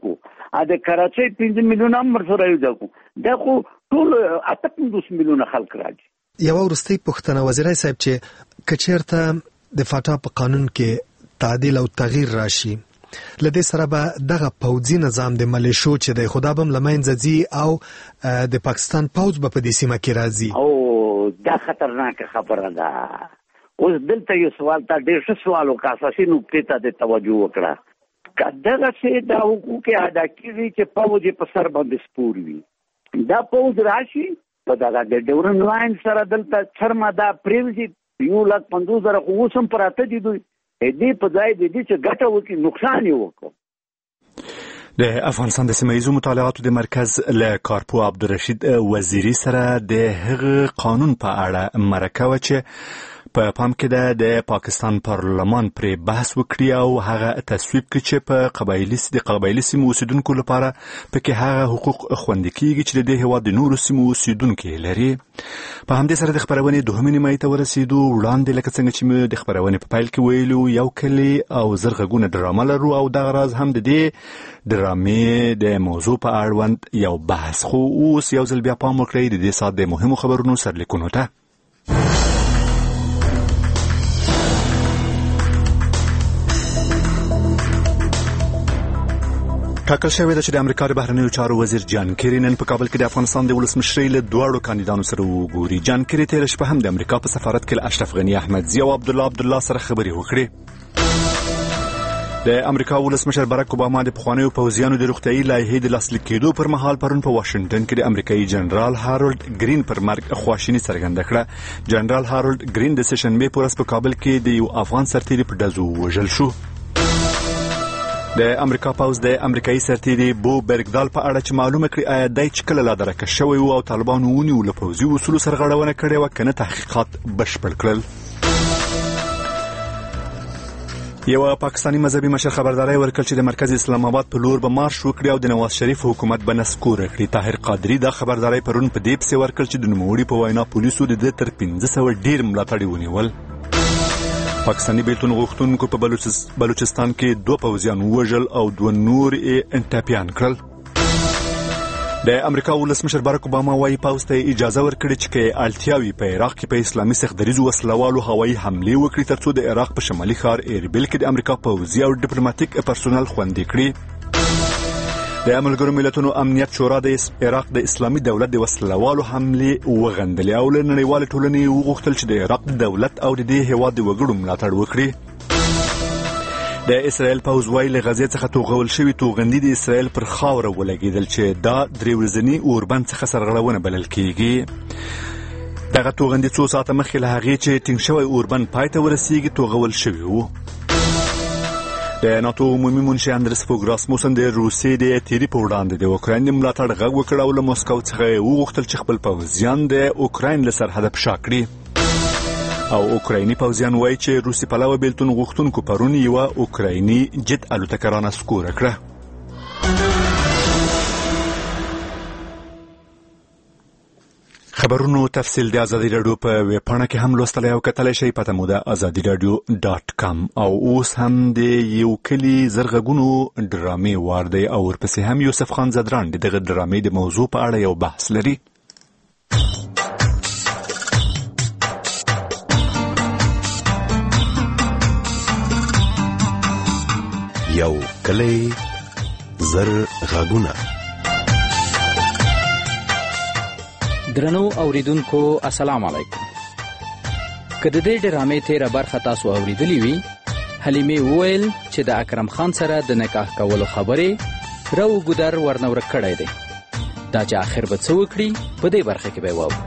د کراچۍ 5 میلیونه هم ورسره یو ځکو دا خو ټول 15 میلیونه خلک راځي. یو ورستي پښتنه وزیرای صاحب چې کچیرته د فاټا په قانون کې تعدیل او تغییر راشي لدې سره به دغه پوځي نظام د ملیشو چې د خدا بم لمنځه ځي او د پاکستان پوځ به په دې سیمه کې راځي. او دا خطرناک خبره ده. اوس دلته یو سوال ته ډېر ښه سوال وکړ، اساسي نقطې ته د توجه وکړه. دغه څه دا حقوق ادا کیږي چې پوځ په سر باندې سپور وي. دا پوځ راشي په دغه د ډیورن لاین سره دلته څرمه دا پریوزي 1,50,000 خو اوس هم پراته دي. دوی دې په ځای دي چې ګټه وکړي نقصان یې وکړي. د افغانستان د سیمه مطالعاتو د مرکز له کارپو عبدالرشید وزیری سره د هغه قانون په اړه مرکه و چې په پام کې د پاکستان پارلمان پرې بحث وکړي او هغه تصویب کړي چې په قبایلي سیمو اوسیدونکو لپاره پکې هغه حقوق خوندي کیږي چې د هېواد د نورو سیمو اوسیدونکو لري. په همدې سره د خبرونې دوهمې نیمایي ته ورسېدو. وړاندې لکه څنګه چې موږ د خبرونې په پیل کې ویلو یو کلی او زر غږونه ډرامه لرو او دغه راز هم د دې ډرامې د موضوع په اړوند یو بحث. خو اوس یو ځل بیا پام وکړئ د دې ساعت د مهمو خبرونو سرلیکونو ته. ټاکل شوې ده چې د امریکا د بهرنیو چارو وزیر جان کیری نن په کابل کې د افغانستان د ولسمشرۍ له دواړو کاندیدانو سره وګوري. جان کیری تېره شپه هم د امریکا په سفارت کې له اشرف غني احمدزي او عبدالله سره خبرې وکړې. د امریکا ولسمشر باراک اوباما د پخوانیو پوځیانو د روغتیايي لایحې د لاسلیک کېدو پر مهال پرون په واشنگټن کې د امریکایي جنرال هارولډ ګرین پر مرګ خواشیني څرګنده کړه. جنرال هارولډ ګرین د سهشنبې په ورځ په کابل کې د یو افغان سرتیري په ډزو وژل شو. د امریکا پوځ د امریکایي سرتیري بو برګدال په اړه چې معلومه کړي آیا دای چې کله لا درکه شوی او طالبانو ونیو له پوځي اصولو سرغړونه کړې و کنه تحقیقات بشپړ کړل. یو پاکستانی مذهبي مشر خبرداري ورکړ چې د مرکز اسلام آباد په لور به مارش وکړي او د نواز شریف حکومت به نسکور کړي. طاهر قادری دا خبرداري پرون په دې پسې ورکړ چې د نوموړي په وینا پولیسو د تر 1500 ډیر ملاتړي ونیول. پاکستانی بیلتون غوښتونکو په بلوچستان کې 2 پوځیان وژل او 2 نور یې ټپیان کړل. د امریکا ولسمشر باراک اوباما وايي پوځ ته اجازه ورکړي چې اړتیاوي په عراق کې په اسلامي سختدریزو وسلوالو هوایي حملې وکړي ترڅو د عراق په شمالي ښار ایربیل کې د امریکا پوځي او ډیپلوماټیک پرسونل خوندي کړي. د ملګرو ملتونو امنیت شورا د عراق د اسلامي دولت د وسلوالو حملې وغندلې او له نړیوالې ټولنې وغوښتل چې د عراق دولت او د دې هېواد د وګړو ملاتړ وکړي. د اسرائیل پوځ وايي له غزې څخه توغول شوي توغندي د اسرائیل پر خاوره ولګېدل چې دا 3 ورځني اوربند څخه سرغړونه بلل کېږي. دغه توغندي 2 ساعته مخکې له هغې چې ټینګ شوی اوربند پای ته ورسېږي توغول شوي وو. د ناتو عمومي منشي اندرس فوګ راسموسن د روسیې د تیری په وړاندې د اوکراین د ملاتړ غږ وکړ او له موسکو څخه وغوښتل چې خپل پوځیان د اوکراین له سرحده په شا کړي. او اوکرایني پوځیان وایي چې روسي پلوه بیلتون غوښتونکو پرون یوه اوکرایني جت الوتکه رانسکوره کړه. خبرونو تفصیل د ازادي رادیو په ویب پاڼه کې هم لوستلی او کتلی شئ. پته مو ده azadiradio.com. او اوس هم د یو کلي زرغږونو ډرامې وار دی او ورپسې هم یوسف خان زدران د دغه ډرامې د موضوع په اړه یو بحث لري. یو کلی زرغږونه. درنو اوریدونکو السلام علیکم. که د دې ډرامې تیره برخه تاسو اوریدلی وي، حلیمې وویل چې د اکرم خان سره د نکاح کولو خبرې رو ګودر ورنور کړی دی. دا چې آخر به څه وکړي په دې برخه کې به واورو.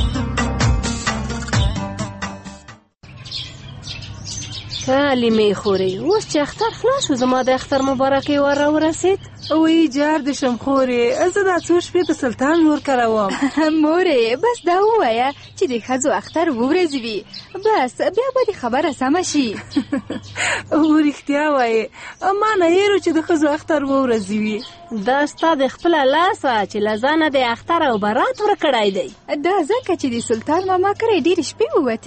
حلیمې خورې اوس چې اختر خلاص شو زما د اختر مبارکي ور راورسید. وی جار د شمخورې زه دا څو شپې د سلطان مور کره وم. مورې بس دا ووایه چې د ښځو اختر ورځې وي، بس بیا به د خبره سمه شي. رښتیا وایې، ما نه هېرو چې د ښځو اختر ورځې وي. دا ستا د خپله لاسه چې له ځانه د اختر او برات ورکړی دی. دا ځکه چې د سلطان ماما کره ډېرې شپې ووتې.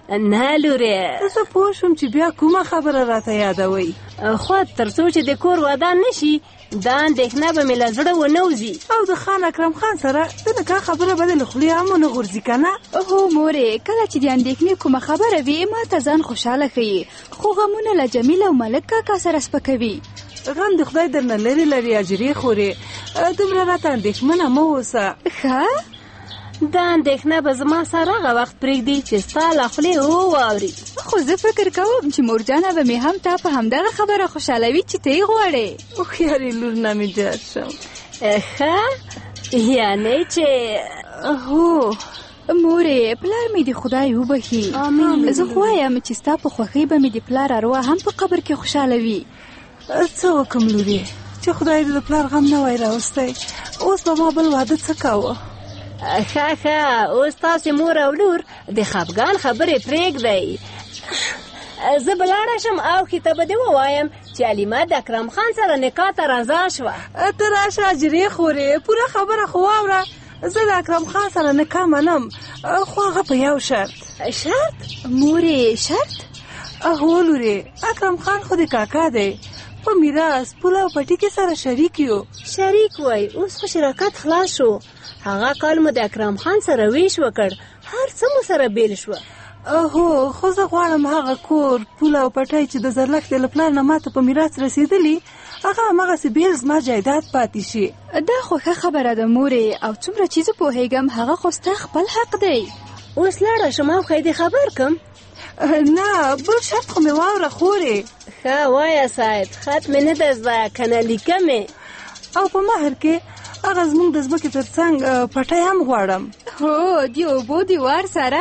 نه لورې، زه پوه شوم چې بیا کومه خبره راته یادوي. خو تر څو چې د کور ودان نشي دا اندېښنه به مې له زړه ونه وځي. او د خان اکرم خان سره د نکاح خبره به دې له خولې هم ونه غورځي که نه؟ هو مورې، کله چې د اندېښنې کومه خبره وي ما ته ځان خوشحاله ښیي، خو غمونه له جمیل او ملک کاکا سره سپکوي. غم د خدای درنه لرې لرې اجرې خورې، دومره راته اندېښمنه مه اوسه. ښه، دا اندېښنه به زما سره هغه وخت پرېږدي چې ستا له خولې واوري. خو زه فکر کوم چې مورجانه به مې هم تا په همدغه خبره خوشحالوي چې ته یې غواړې. هوښیارې لور نه مې جار شم. ښه، یعنې چې هو مورې، پلار مې د خدای وبخي. زه خو وایم چې ستا په خوښۍ به مې د پلار اروا هم په قبر کې خوشحاله وي. څه وکم لورې چې خدای دې د پلار غم نه وای راوستی، اوس به ما بل واده څه کاوه. ښه، اوس تاسې مور او لور د خفګان خبرې پرېږدئ. زه به لاړه شم او ښې ته به دې ووایم چې علیمه د اکرم خان سره نکاح ته رضا شوه. ته راشه اجرې خورې، پوره خبره خو واوره. زه د اکرم خان سره نکاح منم، خو هغه په یو شرط. شرط؟ مورې شرط؟ هو لورې، اکرم خان خو د کاکا دی، په میراث پول او پټي کې سره شریک یو. شریک وای، اوس خو شراکت خلاص شو. هغه کال مو د اکرم خان سره ویش وکړ، هر څه مو سره بیل شوه. هو، خو زه غواړم هغه کور، پول او پټی چې د زرلښتې له پلار نه ماته په میراث رسېدلي هغه هماغسې بیل زما جایداد پاتې شي. دا خو ښه خبره ده مورې، او څومره چې زه پوهېږم هغه خو ستا خپل حق دی. اوس لاړه شم او ښایي دې خبر کم. نه، بل شرط خو مې واوره خورې. ښه وایه صاحب، خط مې نه ده زده که نه لیکه مې. او په مهر کې هغه زموږ د ځمکې تر څنګ پټی هم غواړم. هو، د اوبو دیوار سره.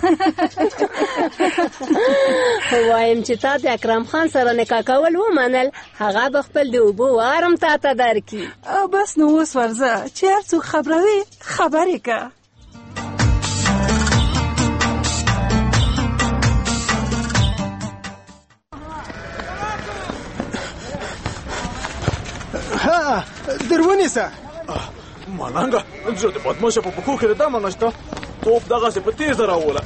وایم چې تا د اکرم خان سره نکاح کول ومنل، هغه به خپل د اوبو وارم تا ته درکړي. بس نو اوس ورځه چې هر څوک خبروي خبرې که. ها درونیسه ملنګه، زه د بدماشه په پښو کې دمه نشته، توپ دغسې په تیزه راوله.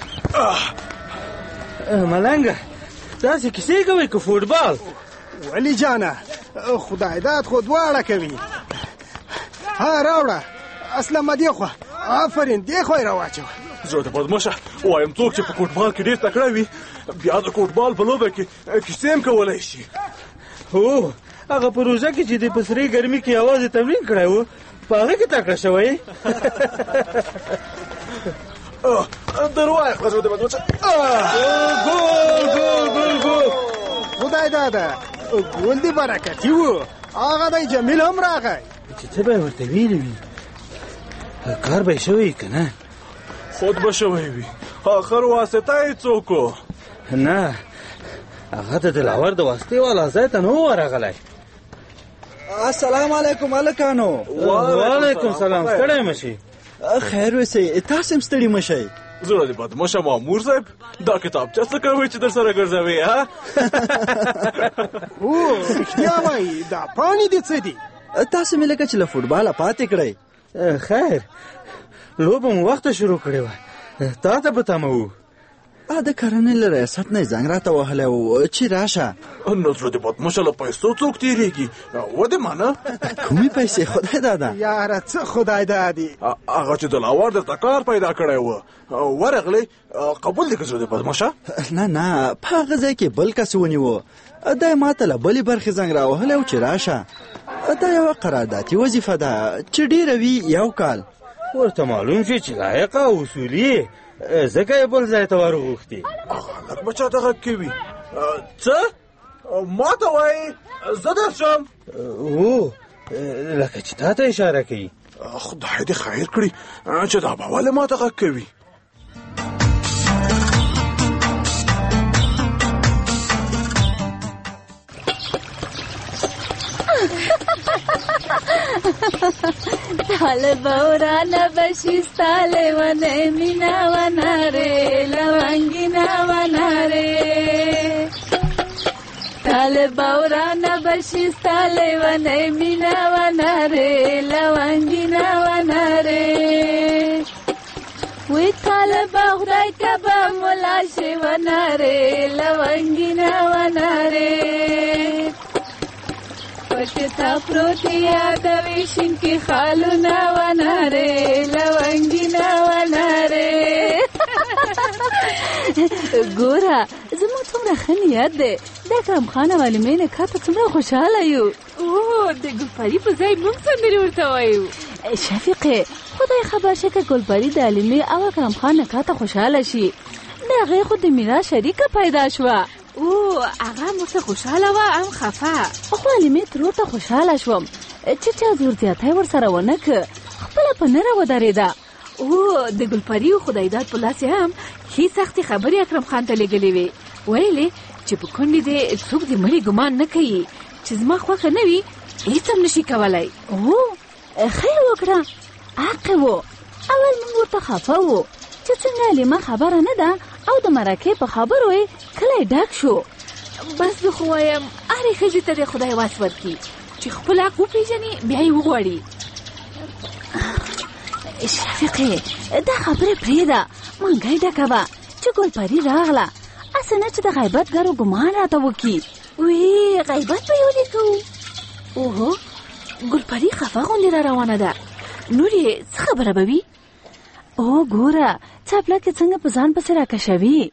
ملنګه داسې کیسې کوي که فوټبال؟ ولې جانه، خدای داد خو دواړه کوي. ها راوړه اسلمه دې خوا، آفرین دې خوا یې راواچوه. زه د بدماشه وایم څوک چې په فوټبال کې ډېر تکړه وي بیا د فوټبال په لوبه کې کیسې هم کولی شي. هو، هغه په روژه کې چې د په سرې ګرمي کې یوازې تمرین کړی و په هغه کې تکړه شوی. دروایم زه د بدماشه. ګول خدای داده، ګول دې برکتي و. هغه دی جمیل هم راغی چې څه به یې ورته ویلي وي، کار به یې شوی که نه؟ خود به شوی وي، آخر واسطه یې څوک و؟ نه، هغه د دلاور د واسطې والا ځای ته نه و ورغلی. السلام علیکم هلکانو. وعلیکم سلام، ستړی مه شئ. خیر اوسئ، تاسې هم ستړي مه شئ. زه د بدماشه مامور صاحب، دا کتابچه څه کوئ چې در سره ګرځوئ؟ هو رښتیا وایي، دا پاڼې دې څه دي؟ تاسې مې لکه چې له فوټباله پاتې کړئ. خیر، لوبه مو وخته شروع کړې وه، تا ته په تمه وو. د کرنې له ریاست نه زنګ راته وهلی و چې راشه. نو زړه د بدماشه له پیسو څوک تېرېږي؟ ودې منه. کومې پیسې خدای داده؟ یاره څه خدای دادي؟ هغه چې دلاور درته کار پیدا کړی و ورغلی، قبول دی که زړه د بدماشه؟ نه، په هغه ځای کې بل کس ونیو، دا یې ما ته له بلې برخې زنګ راوهلی و چې راشه. دا یوه قراردادي وظیفه ده چې ډېره وي 1 کال. ورته معلوم شي چې لایقه او اصولي ځکه یې بل ځای ته ورغوښتي. هلک به چاته غږ کوي؟ څه ما ته وایي زه درشم؟ هو، لکه چې تا ته اشاره کوي. خدای دې خیر کړي چې دا به ولې ما ته غږ کوي. طالب ورانه بشي ستاله ونه مینا وناره لونګینا وناره. طالب ورانه بشي ستاله ونه مینا وناره لونګینا وناره. وی طالبه خدای کبه ملا شي ونارې لونګینه ونارې پکې تا پروت یادوي شینکي خالونه ونارې لونګینه ونارې ګوره زموږ څومره ښه نیت دی د اکرم خان او عالمې نکاح ته څومره خوشحاله یو. او د ګلپري په ځای موږ سندرې ورته وایو. شفیقې خدای خبر شه که ګلپري د عالمې او اکرم خان نکاح ته خوشحاله شي د هغې خو د میراث شریکه پیدا شوه. او هغه موږ ته خوشحاله وه هم خفه. خو عالمې ترور ته خوشحاله شوم چې چا زور زیاتی ورسره ونه که خپله په نره ودرېده. او د ګلپري او خدایداد په لاس هم ښې سختې خبرې اکرم خان ته لېږلې وې. ویلې چې په کونډې دې څوک د مړي ګمان نه کوي چې زما خوښه نه وي هېڅ هم نشي کولی. او ښه یې وکړه حق و. اول موږ ورته خفه وو چې څنګه علیمه خبره نه ده او د مرکې په خبرو یې کلی ډک شو. بس زه خو وایم هرې ښځې ته دې خدای واس ورکړي چې خپل حق وپېژني بیا یې وغواړي. شفیقې دا خبرې پرېږده منګی ډکه وه چې ګلپري راغله هسې نه چې د غیبتګرو ګمان راته وکړي. وی غیبت به یې ولې کوو؟ اوهو ګلپري خفه غوندې را روانه ده. نور یې څه خبره به وي؟ او ګوره څپلکې څنګه په ځان پسې راکشوي.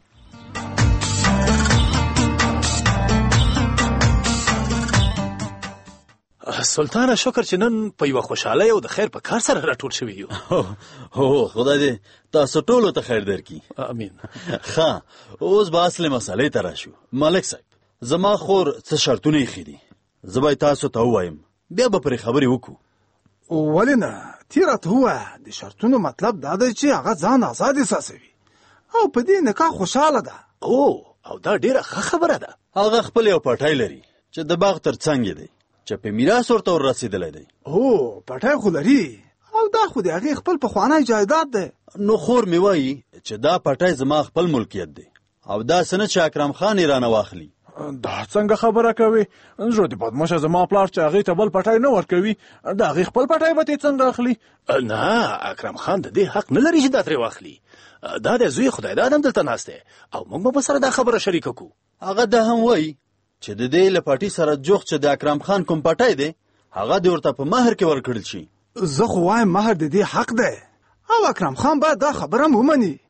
سلطانه شکر چې نن په یوه خوشحالۍ او د خیر په کار سره راټول شوي یو. هو خدای دې تاسو ټولو ته خیر درکړي. امین. ښه اوس به اصلي مسئلې ته راشو. ملک صاحب زما خور څه شرطونه ایښي دي زه به تاسو ته ووایم بیا به پرې خبرې وکړو. ولې نه تی راته ووایه د شرطونو مطلب دا دی چې هغه ځان آزاد احساسوي او په دې نکاح خوشحاله ده. او دا ډېره ښه خبره ده. هغه خپل یو پټی لري چې د باغ تر څنګ دی چې په میراث ورته ور رسېدلی دی. او پټی خو لري او دا خو د هغې خپل پخوانی جایداد دی. نو خور مې وایي چې دا پټی زما خپل ملکیت دی او داسې نه چې اکرم خان یې رانه واخلي. دا څنګه خبره کوي؟ زړه دې بدمشه زما پلار چې هغې ته بل پټی نه ورکوي د هغې خپل پټی به ترې څنګه اخلي؟ نه اکرم خان د دې حق نه لري چې دا ترې واخلي. دا د زوی خدایداد هم دلته ناست دی او موږ به سره دا خبره شریکه کړو. هغه دا هم وایي چې د دې له پټي سره جوخت چې د اکرم خان کوم پټی دی هغه دې ورته په مهر کې ورکړل شي. زه خو وایم مهر د دې حق دی او اکرم خان باید دا خبره هم ومني.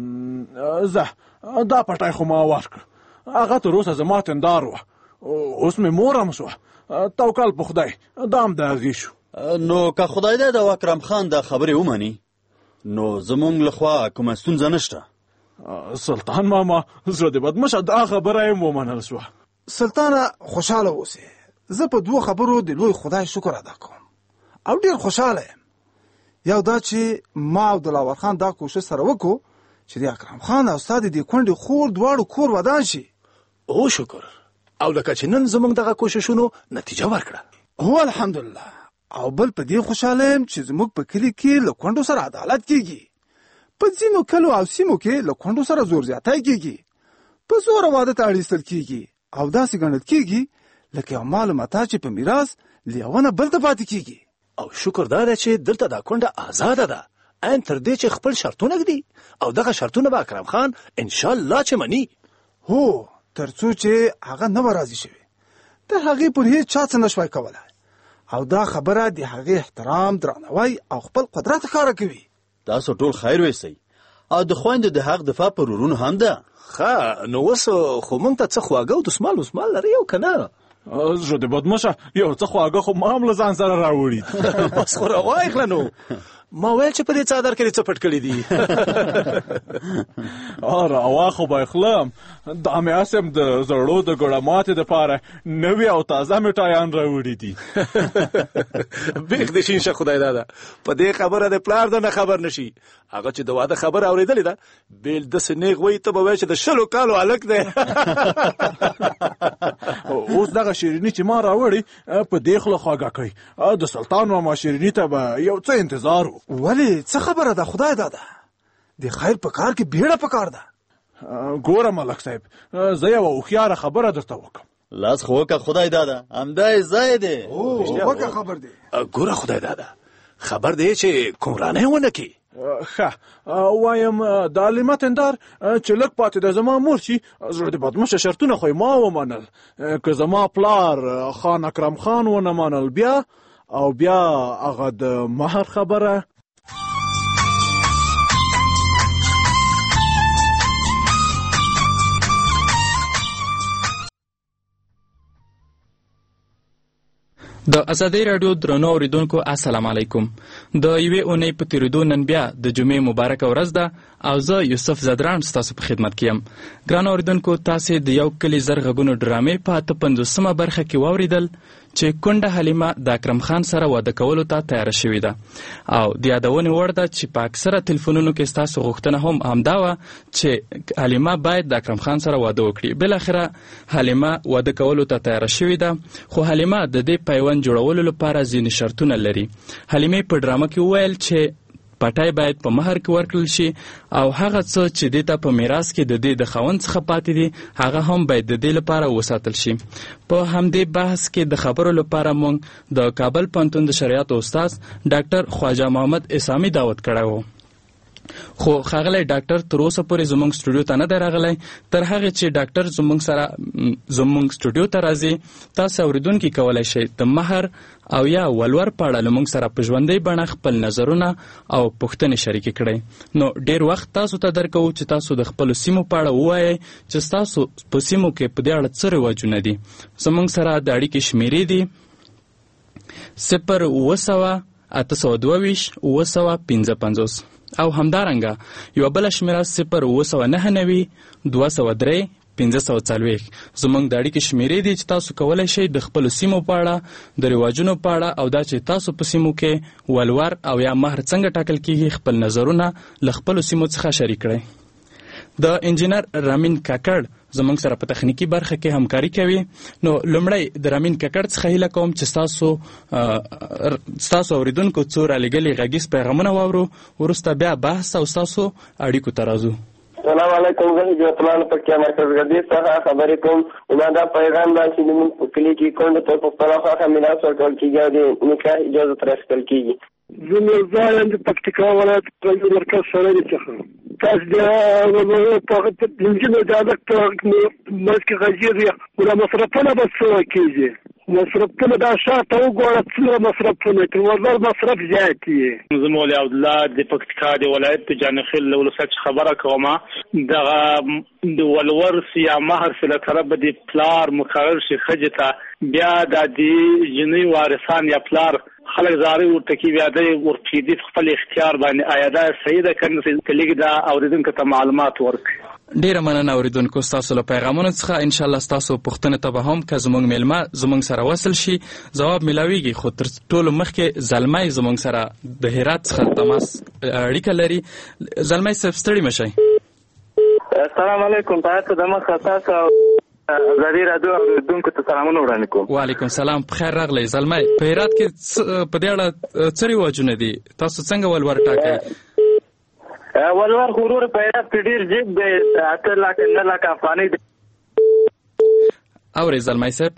زه دا پټی خو ما ورکړ هغه تر اوسه زما تندار وه اوس مې مور هم شوه توکل په خدای دا هم د هغې شو. نو که خدای دی د اکرم خان دا خبرې ومني نو زمونږ لخوا کومه ستونزه نشته. سلطان ماما زړه دې بدمشه دا خبره یې ومنل شوه. سلطانه خوشحاله اوسې. زه په دوه خبرو د لوی خدای شکر ادا کوم او ډېر خوشحاله یم. یو دا چې ما او دلاور خان دا کوشش سره وکړو چې د اکرم خان او ستا د دې کونډې خور دواړو کور ودان شي. او شکر او لکه چې نن زموږ دغه کوششونو نتیجه ورکړه. هو الحمدلله. او بل په دې خوشحاله یم چې زموږ په کلي کې له کونډو سره عدالت کېږي. په ځینو کلو او سیمو کې له کونډو سره زور زیاتی کېږي په زوره واده ته اړیستل کېږي او داسې ګڼل کېږي لکه یو مال متا چې په میراث له یوه نه بل ته پاتې کېږي. او شکر دا دی چې دلته دا کونډه آزاده ده عین تر دې چې خپل شرطونه ږدي او دغه شرطونه به اکرم خان انشاءالله چې مني. هو تر څو چې هغه نه به راضي شوي تر هغې پورې هېڅ چا څه نشوی کولی او دا خبره د هغې احترام درناوی او خپل قدرت ښکاره کوي. تاسو ټول خیر ویسئ او د خویندو د حق دفاع پر ورونو هم ده. ښه نو اوس خو موږ ته څه خواږه او دسمال وسمال لري او که نه؟ زړه دې بدمشه یو څه خواږه خو ما هم له ځان سره راوړي. بس خو راوایخله نو ما ویل چې په دې څادر کې دې څه پټ کړي دي. راوا خو به اخلم دا مې هسې د زړو د ګوړه ماتې دپاره نوي او تازه مټایان راوړي دي. بیخ دې شین شه خدای داده په دې خبره د پلار ده نه خبر نشي. هغه چې د واده خبره اورېدلې ده بیل داسې نیغ وایي ته به وایې چې د 20 کالو هلک دی. اوس دغه شیریني چې ما راوړې په دې خوله خواږه کوي. د سلطان ماما شیریني ته به یو څه انتظار و. ولې څه خبره ده خدای داده د خیر په کار کې بیړه په کار ده. ګوره ملک صاحب زه یوه هوښیاره خبره درته وکړم. لاس خو وکړه خدای داده همدا یې ځای دی. وکړه خبر دی. ګوره خدای داده خبر دی چې کوم رانه ونه کړي ښه وایم د علیمه تندار چې لږ پاتې د زما مور شي زړه د بدمشه شرطونه خو ما ومنل که زما پلار خان اکرم خان ونه منل بیا هغه د مهر خبره د ازادۍ راډیو درنو اوریدونکو السلام علیکم. د یوې اونۍ په تیریدو نن بیا د جمعې مبارکه ورځ ده او زه یوسف زدران ستاسو په خدمت کې یم. ګران اوریدونکو تاسې د یو کلي زر غږونو ډرامې په 55مه برخه کې واوریدل چې کونډه حلیمه د اکرم خان سره واده کولو ته تیاره شوې ده او د یادونې وړ ده چې په اکثره تلیفونونو کې ستاسو غوښتنه هم همدا وه چې حلیمه باید د اکرم خان سره واده وکړي. بالاخره حلیمه واده کولو ته تیاره شوې ده خو حلیمه د دې پیوند جوړولو لپاره ځینې شرطونه لري. حلیمې په ډرامه کې وویل چې پټای باید په مهر کې ورکړل شي او هغه څه چې دې ته په میراث کې د دې د خاوند څخه پاتې دي هغه هم باید د دې لپاره وساتل شي. په همدې بحث کې د خبرو لپاره موږ د کابل پوهنتون د شریعت استاد ډاکټر خواجه محمد اسامي دعوت کړی و خو ښاغلی ډاکټر تر اوسه پورې زموږ سټوډیو ته نه دی راغلی. تر هغې چې ډاکټر زموږ سټوډیو ته راځي تاسو اورېدونکي کولی شئ د مهر او یا ولور په اړه له موږ سره په ژوندۍ بڼه خپل نظرونه او پوښتنې شریکې کړئ. نو ډېر وخت تاسو ته درکوو چې تاسو د خپلو سیمو په اړه ووایئ چې ستاسو په سیمو کې په دې اړه څه رواجونه دي. زموږ سره د اړیکې شمیرې دي 080-822-955 او همدارنګه یو بل شمیره 0-999-203-1540. زموږ د اړیکې شمیرې دي چې تاسو کولی شئ د خپلو سیمو په اړه د رواجونو په اړه او دا چې تاسو په سیمو کې ولور او یا مهر څنګه ټاکل کیږي خپل نظرونه له خپلو سیمو څخه شریک کړئ. د انجینر رامین کاکړ زموږ سره په تخنیکی برخه کې همکاري کوي. نو لومړی د رامین کاکړ څخه هیله کوم چې ستاسو اوریدونکو څو رالیږلي غږیز پیغامونه واورو وروسته بیا بحث او ستاسو اړیکو ته راځو. السلام علیکم. زه جوتمان پکې مرکز ګردي څخه خبرې کوم. دا پیغام دا چې موږ په کلي کې کونډه ته په خپله خوښه میراث ورکول کېږي او د نکاح اجازه ترې اخیستل کېږي. زه میرزا یم د پکتیکا ولایت مرکز سرحدي څخه. تاسو د نجونو د هلک په منځ کې غږېږي نو مصرفونه به څه کېږي؟ مصرفونه دا شاته وګوره څومره مصرفونه کوي. ولور مصرف زیات دي. زه مولوي عبدالله د پکتیکا د ولایت د جانخیل له ولسوالۍ خبره کوم. دغه د ولور یا مهر سره طرف د پلار مقرر شي ښځې ته بیا د جنۍ وارثان یا پلار خلک زاري ورته کې بیا د ورپېدي خپل اختیار باندې آیا دا صحیح ده که نه کلیږي دا اورېدونکو ته معلومات ورکړي. ډیره مننه اوریدونکو ستاسو له پیغامونو څخه. ان شاء الله ستاسو پوښتنې ته به هم که زموږ میلمه زموږ سره وصل شي ځواب میلاویږي. خو تر ټولو مخکې زلمی زموږ سره د هرات څخه تماس اړیکه لري. زلمی صاحب ستړي مه شئ. السلام علیکم. تاسو د مخه تاسو ازادي راډیو اوریدونکو ته سلامونه وړاندې کوم. وعلیکم سلام. بخیر راغلی زلمی. په هرات کې په دې اړه څه رواجونه دي؟ تاسو څنګه ولور ټاکئ؟ ولور غرور په هرات کې ډېر جیب دی. 8 لک 9 لک افغانۍ دی. اورې زلمی صاحب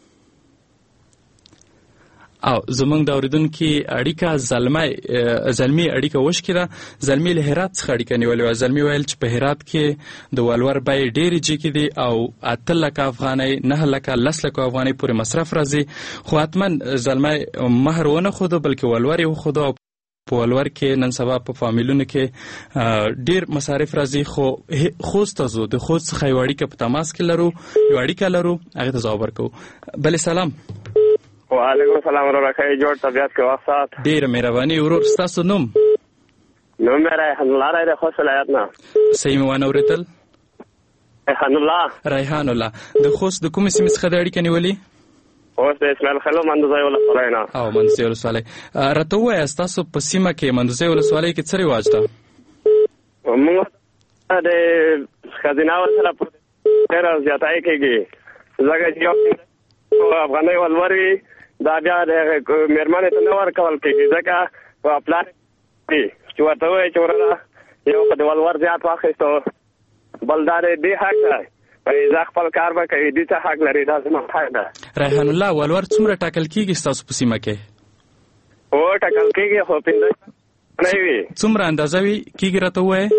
او زمونږ د اوریدونکي اړیکه زلمی اړیکه وشکره. زلمی له هرات څخه اړیکه نیولې وه. زلمی ویل چې په هرات کې د ولور بیې ډېرې جګې دي او 8 لکه افغانۍ 9 لکه 10 لکه افغانۍ پورې مصرف راځي. خو حتما زلمی مهر ونه ښودو بلکې ولور یې وښودو او په ولور کې نن سبا په فامیلونو کې ډېر مصارف راځي. خو خوست ته ځو. د خوست څخه یو اړیکه په تماس کې لرو هغې ته ځواب ورکوو. بلې سلام. وعلیکم السلام ورحمة الله. جوړ طبیعت کې وخت سات. ډېره مهرباني ورور. ستاسو نوم؟ نوم مې ریحان الله دی د خوست ولایت نه. صحیح مې وانه اورېدل؟ ریحان الله. ریحان الله. د خوست د کومې سیمې څخه د اړیکه نیولې؟ اوس د اسماعیل خیلو مندوزۍ ولسوالۍ نه. او مندوزۍ ولسوالۍ. راته ووایه ستاسو په سیمه کې مندوزۍ ولسوالۍ کې څه رواج ده؟ موږ د ښځینه سره ډېره زیاتایي کېږي ځکه چې یو افغانۍ ولور وي دا بیا د مېرمنې ته نه ورکول کېږي ځکه په پلان چې ورته ووایي چې وروره یو خو د ولور زیات واخیستو بل دا دې حق دی زه خپل کار به کوي دې ته حق لري. دا زما حق ده. ریحان الله ولور څومره ټاکل کېږي ستاسو په سیمه کې؟ ټاکل کېږي خو 15 څومره اندازه وي کېږي راته ووایه؟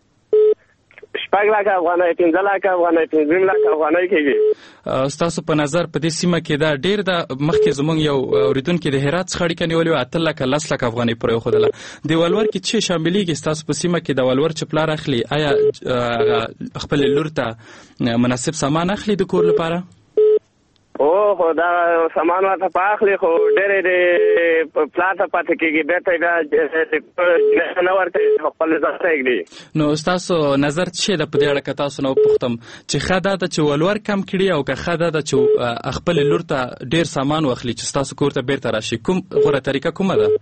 6 لک افغانۍ 15 لک افغانۍ 15 لک افغانۍ کېږي. ستاسو په نظر په دې سیمه کې دا ډېر د مخکې زموږ یو اورېدونکي د هرات څخه اړیکه نیولې وه 8 لک 10 لک افغانۍ پورې وښودله. د ولور کې څه شاملېږي ستاسو په سیمه کې د ولور چې پلار اخلي آیا خپلې لور ته مناسب سامان اخلي د کور لپاره؟ خو دا سامان ورته په اخلي خو ډېرې د پلار ته پاتې کېږي بېرته نه ورته خپل ځان ته ږدي. نو ستاسو نظر څه ده په دې اړه که تاسو نه وپوښتم چې ښه دا ده چې ولور کم کړي او که ښه دا ده چې خپلې لور ته ډېر سامان واخلي چې ستاسو کور ته بېرته راشي کوم غوره طریقه کومه ده؟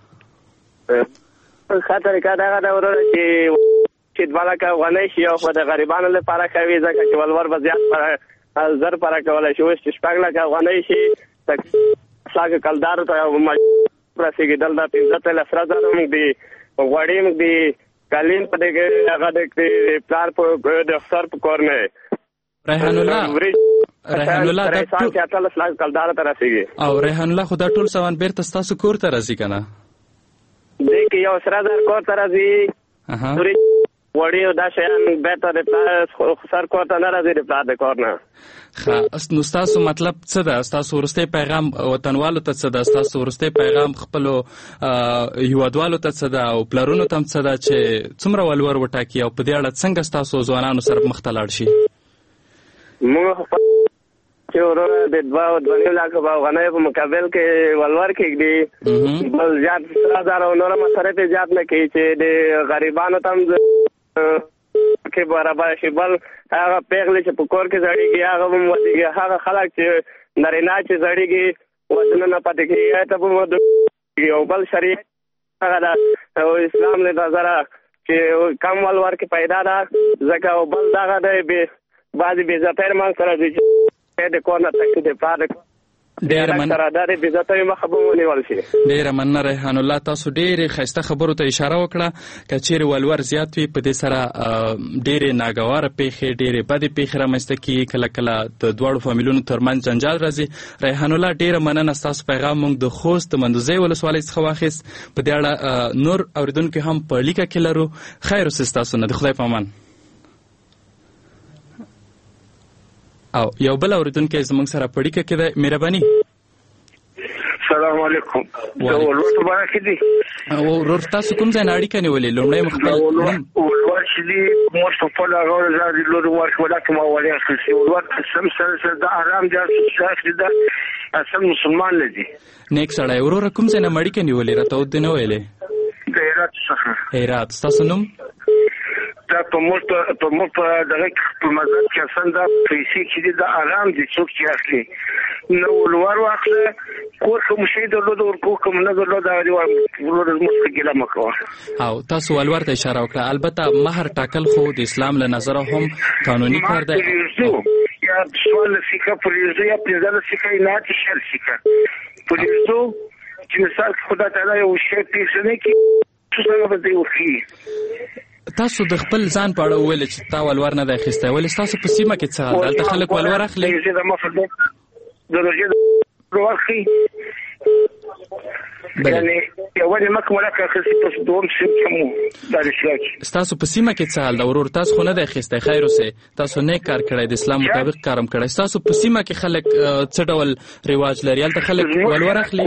ښه طریقه دغه ده وروره چې 2 لک افغانۍ شي او خو د غریبانو لپاره ښه وي ځکه چې ولور به زیات زر پاره کولی شي. اوس چې 6 لک افغانۍ شي لاګه کلدارو ته رسېږي دلته 15,000 موږ دي غوړي موږ دي کالین په دې هغه د پلار په د افسر په کور نه ریحان الله دا ټول 18 لک کلدارو ته رسېږي. او ریحان الله خو دا ټول سامان بیرته ستاسو کور ته راځي که نه؟ دې کې یو سره در کور ته راځي وړي او دا شیان بیرته د پلار سر کور ته نه راځي د پلار د کور نه. ښه نو ستاسو مطلب څه ده؟ ستاسو وروستی پیغام وطنوالو ته څه ده؟ ستاسو وروستی پیغام خپلو هیوادوالو ته څه ده او پلرونو ته هم څه ده چې څومره ولور وټاکي او په دې اړه څنګه ستاسو ځوانانو سره مخ ته لاړ شي؟ موږ چې وروره د 2.5 لک افغانۍ په مقابل کې ولور کېږدي بل زیات 10,000 او نوره مصارف زیات نه کوي چې د غریبانو ته هم کې برابر شي. بل هغه پیغلې چې په کور کې زړېږي هغه هم ودېږي. هغه خلک چې نارینه چې زړېږي ودونه نه پاتې کېږي ته به ودېږي. او بل شریعت هغه ده او اسلام له نظره چې کم ولور کې پیدا ده ځکه او بل دغه دی بعضې بې عزتۍ رمان سره دي چې د کور نه تکي د پلار ډېره مننه ریحان الله. تاسو ډېرې ښایسته خبرو ته اشاره وکړه. که چیرې ولور زیات وي په دې سره ډېرې ناګواره پیښې ډېرې بدې پیښې رامنځته کېږي کله کله د دواړو فامیلونو ترمنځ جنجال راځي. ریحان الله ډېره مننه ستاسو پیغام موږ د خوست د مندوزۍ ولسوالۍ څخه واخیست. په دې اړه نور اورېدونکي هم په لیکه کې لرو. خیر اوسئ ستاسو نه د خدای په امان. او یو بل اورېدونکی زموږ سره په اړیکه کې دی. مهرباني. السلام علیکم. ولور مبارک دي. ورور تاسو کوم ځای نه اړیکه نیولې؟ لومړی مخبل ولور چې دي موږ په خپل هغه ځای لور ورکوله کوم اولیا خصي ولور قسم سره د آرام ځای ده اصل مسلمان لدی. نیک سړی. ورور کوم ځای نه اړیکه نیولې راته ودې نه ویلې؟ د هرات څخه. هرات. تاسو نوم؟ دا په موږ په دغه په مزد کې اصل دا پیسې چې دي د آرام دي څوک چې اخلي نو ولور واخله کور کوم شي درلود ورکو کوم نه درلود دا ولور مستقله مکوه. او تاسو ولور ته اشاره وکړه. البته مہر ټاکل خو د اسلام له نظره هم قانوني کار دی. یا سوال سیکه پولیسو یا 15 سیکه نه تشل سیکه پولیسو چې مثال خدای تعالی یو شی پیښ نه کی څه به دی وخی. تاسو د خپل ځان په اړه وویل چې تا ولور نه دی اخیستی. ولې ستاسو په سیمه کې څه حال؟ دلته خلک ولور اخلي؟ ستاسو په سیمه کې څه حال ده ورور؟ تاسو خو نه دی اخیستی. خیر اوسئ. تاسو نیک کار کړی د اسلام مطابق کار هم کړی. ستاسو په سیمه کې خلک څه ډول رواج لري؟ هلته خلک ولور اخلي؟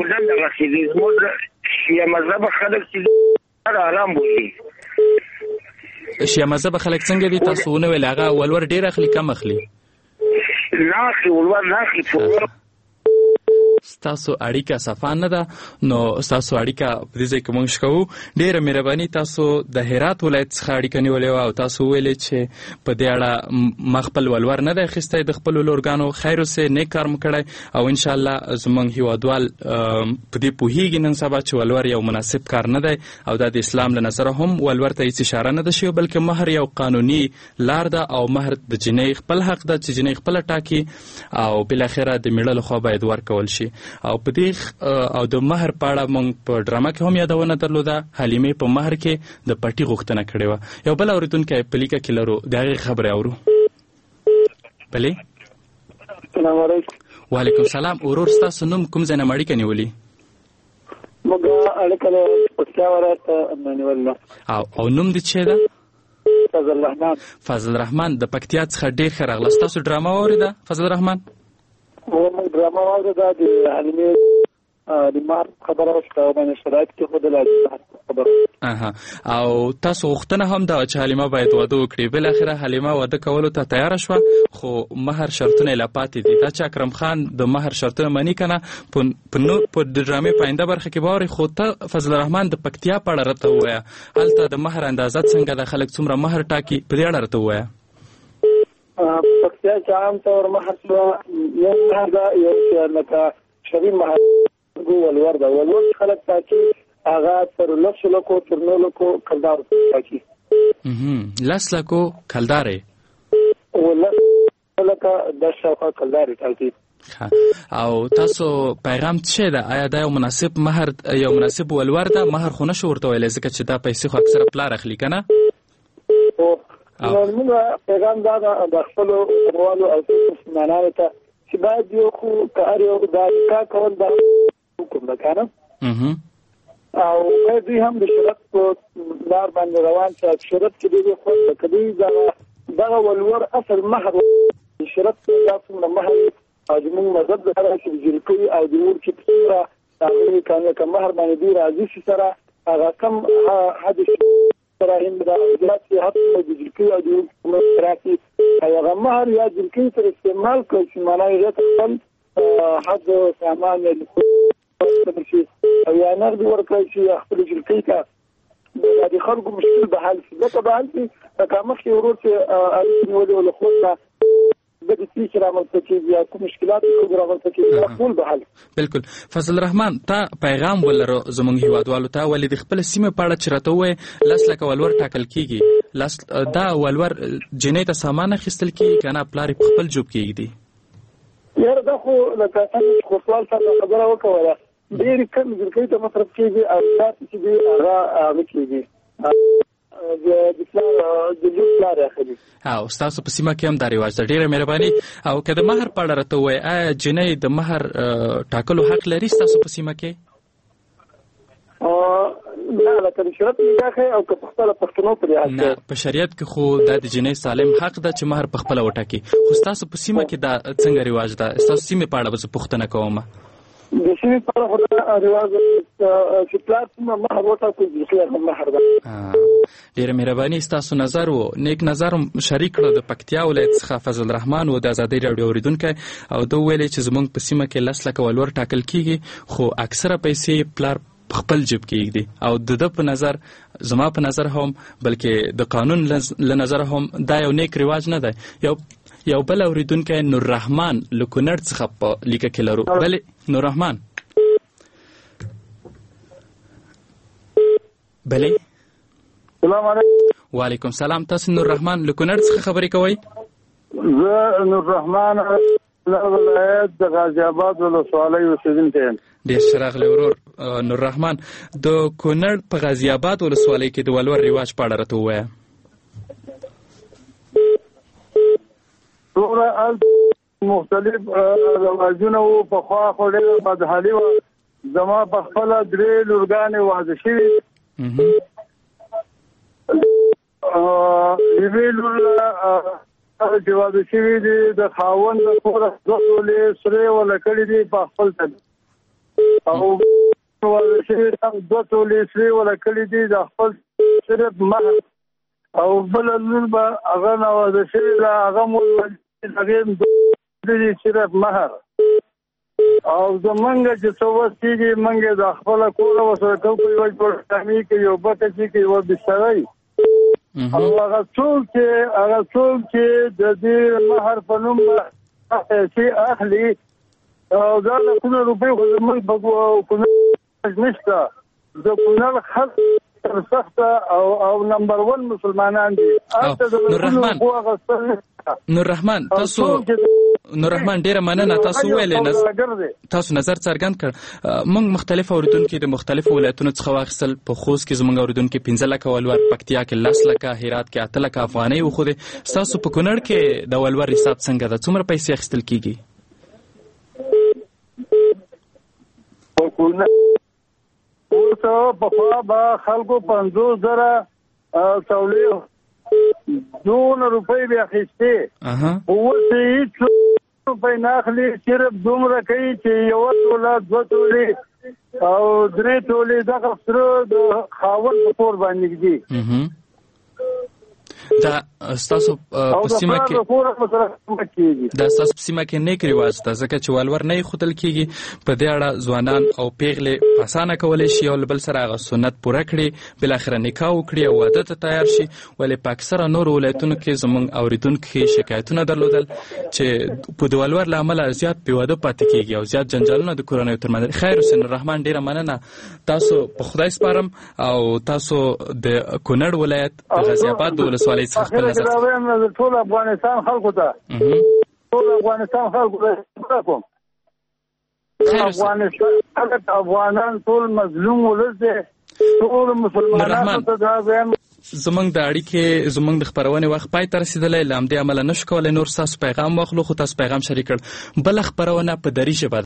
شیعه مذهبه خلک چې آرام بولي. شیعه مذهبه خلک څنګه دي؟ تاسو ونه ویل هغه ولور ډېر اخلي کم اخلي؟ نه اخلي ولور نه اخلي. ستاسو اړیکه صفا نه ده نو ستاسو اړیکه په دې ځای کې موږ کوو. ډېره مهرباني. تاسو د هرات ولایت څخه اړیکه نیولې وه او تاسو ویلې چې په دې اړه ما خپل ولور نه دی اخیستی د خپلو لورګانو. خیر اوسئ. نیک کار مو کړی او انشاءالله زموږ هیوادوال په دې پوهېږي نن سبا چې ولور یو مناسب کار نه دی او دا د اسلام له نظره هم ولور ته هېڅ اشاره نه ده شوې بلکې مهر یو قانوني لار ده او مهر د جنۍ خپل حق ده چې جنۍ خپله ټاکي او بالاخره د میړه لخوا باید ورکول شي. او په دې او د مهر په اړه موږ په ډرامه کې هم یادونه درلوده. حلیمې په مهر کې د پټي غوښتنه کړې وه. یو بل اورېدونکی په لیکه کې لرو د هغې خبرې اورو. بلې. السلام علیکم. وعلیکم السلام. ورور ستاسو نوم کوم ځای نه اړیکه نیولي؟ زموږ اړیکه د پکتیا ولایت نیول ده. او نوم دې څه ده؟ فضل الرحمن. فضل الرحمن د پکتیا څخه ډېر ښه راغلاست. تاسو ډرامه واورېده فضل الرحمن؟ موږ ډرامه واورېده د حلیمې د مار خبره وشوه او باندې شرایط کې ښودل خبره. او تاسو غوښتنه هم ده چې حلیمه باید واده وکړي. بالاخره حلیمه واده کولو ته تیاره شوه خو مهر شرطونه یې لا پاتې دي. دا چې اکرم خان د مهر شرطونه مني که نه په د ډرامې په آینده برخه کې به واورئ. خو ته فضل الرحمن د پکتیا په اړه راته ووایه، هلته د مهر اندازه څنګه ده، خلک څومره مهر ټاکي، په دې اړه راته ووایه. پکتیا کې عام طور مهر یو مهر ده، یو لکه شرعي مهر ولور ده. ولور خلک ټاکي هغه تر 100 لکو تر 9 لکو کلدار ټاکي. 10 لکو کلدارې ولس لکه 10 شاوخوا کلدارې ټاکي. او تاسو پیغام څه ده؟ آیا دا یو مناسب مهر یو مناسب ولور ده؟ مهر خو نشو ورته ویلی ځکه چې دا پیسې خو اکثره پلار اخلي که نه؟ موږ پیغام دا ده د خپلو وطنوالو او مسلمانانو ته چې باید یو خو کار یو دا نکاح کول دا حکم ده که نه؟ او دوی هم د شرط په لار باندې روان چې شرط کې دوی خو که دوی دغه ولور اصل مهر شرط دا څومره مهر او زموږ مذهب د سره چې د جلکۍ او د مور کې په څومره هغوی که مهر باندې دوی راضي شي سره هغه کم حد سره هم د داسې حد د جلکۍ او د مور راسي هغه مهر یا جلکۍ سره استعمال کړي چې معنا یې خپل حد سامان او یا نقد ورکړي چې خپل جلکۍ ته د خلکو مشکل به حل شي. ځکه به حل شي لکه مخکې ورور چې اړیکې نیولې له خود نه د دې چې رامنځته کېږي یا کوم مشکلات رامنځته کېږي ټول به حل. بالکل. فضل الرحمن ته پیغام ولرو زموږ هیوادوالو ته ولې د خپل سیمې په اړه چې راته ووایې 10 لکه ولور ټاکل کېږي. دا ولور جنۍ ته سامان اخیستل کېږي که نه پلار یې په خپل جوب کې ږدي؟ یاره دا خو لکه څنګه خو سوال سره خبره وکوله ډېرې کم جلکۍ ته مصرف کېږي او تاسو چې دی هغه کېږي د جوب پلار یې اخلي. او ستاسو په سیمه کې هم دا رواج ده. ډېره مهرباني. او که د مهر په اړه راته ووایې آیا جنۍ د مهر ټاکلو حق لري ستاسو په سیمه کې؟ نه لکه د شرط نکاح ښیي او که په خپله پښتنو په لحاظ نه په شریعت کې خو دا د جنۍ سالم حق ده چې مهر په خپله وټاکي. خو ستاسو په سیمه کې دا څنګه رواج ده؟ ستاسو سیمې په اړه به زه پوښتنه کوم. د سیمې په اړه خو دا رواج چې پلار څومره مهر وټاکي جلکۍ هغه مهر ده. ډېره مهرباني. ستاسو نظر و نیک نظر شریک کړه د پکتیا ولایت څخه فضل الرحمن و د ازادۍ راډیو اورېدونکی او ده وویلې چې زموږ په سیمه کې 10 لکه ولور ټاکل کېږي خو اکثره پیسې پلار خپل جیب کې ږدي. او د ده په نظر زما په نظر هم بلکې د قانون له نظر هم دا یو نیک رواج نه دی. یو بل اورېدونکی نور رحمان له کونړ څخه په لیکه کې لرو. بلې نور رحمان. بلې سلام علیکم. وعلیکم سلام. تاسو نور رحمان له کونړ څخه خبرې کوئ؟ زه نور رحمان ولایت د غازی آباد ولسوالۍ اوسېدونکی یم. ډېر ښه راغلی ورور نور رحمان. د کونړ په غازی آباد ولسوالۍ کې د ولور رواج په اړه راته ووایه. ټوله مختلف رواجونه وو. پخوا خو ډېره بدحالي وه. زما په خپله 3 لورګانې واده شوي. یوې لور چې واده شوي دي د خاوند د کوره 2 تولې سرې وله کړي دي په خپل تن او واده شوي 2 تولې سرې وله کړي دي د خپل صرف مهر او بله لور به هغه نه واده شوي ده هغه مو هغې صرف مهر او زمونږ چې څه وس کېږي مونږ یې د خپله کوره ورسره کوو که یوه جامې کې یو بټه کې که یوه بستره او هغه څوک چې د دې مهر په نوم پیسې اخلي او دا لکونه روپۍ خو زمونږ په کونړ نشته. د کونړ خلک تر سخته او نمبر 1 مسلمانان دي. نور رحمان ډیره مننه. تاسو ویلې تاسو نظر څرګند کړ. موږ مختلف اوریدونکو د مختلفو ولایتونو څخه واخیستل. په خوست کې زموږ اوریدونکو 15 لکه ولور، پکتیا کې 10 لکه، هرات کې 8 لکه افغانۍ وخوده. تاسو په کونړ کې د ولور حساب څنګه ده؟ څومره پیسې اخیستل کیږي؟ په ته په خوا به خلکو 50,000 تولې 2 روپۍ به اخیستې اوس هیڅ روپۍ نه اخلي صرف دومره کوي چې 1 توله 2 تولې او 3 تولې دغه سره د خاوند په کور باندې دي دا ستاسو په سیمه کې نیک رواج ده ځکه چې ولور نه خودل کیږي په دې اړه ځوانان او پیغلې اسانه کولای شي او بل سره هغه سنت پوره کړي بل اخر نکاح وکړي او واده ته تیار شي ولې په اکثره نور ولایتونو کې زمونږ اوریدونکو شکایتونه درلودل چې په ولور لامل زیات په واده پاتې کیږي او زیات جنجالونه د کورنۍ ترمنځ. خیر حسین الرحمن ډیره مننه تاسو په خدای سپارم او تاسو د کونړ ولایت غازی آباد د ولسوالۍ څخه خپل نظر ټول افغانستان خلکو ته افغانان ټول مظلوم ولس دي ټول مسلمانانو ته دا وایم زمونږ د اړیکې زمونږ د خبرونې وخت پای ته رسیدلی له همدې امله نشو کولی نور ستاسو پیغام واخلو خو تاسو پیغام شریک کړ بله خبرونه په دري ژبه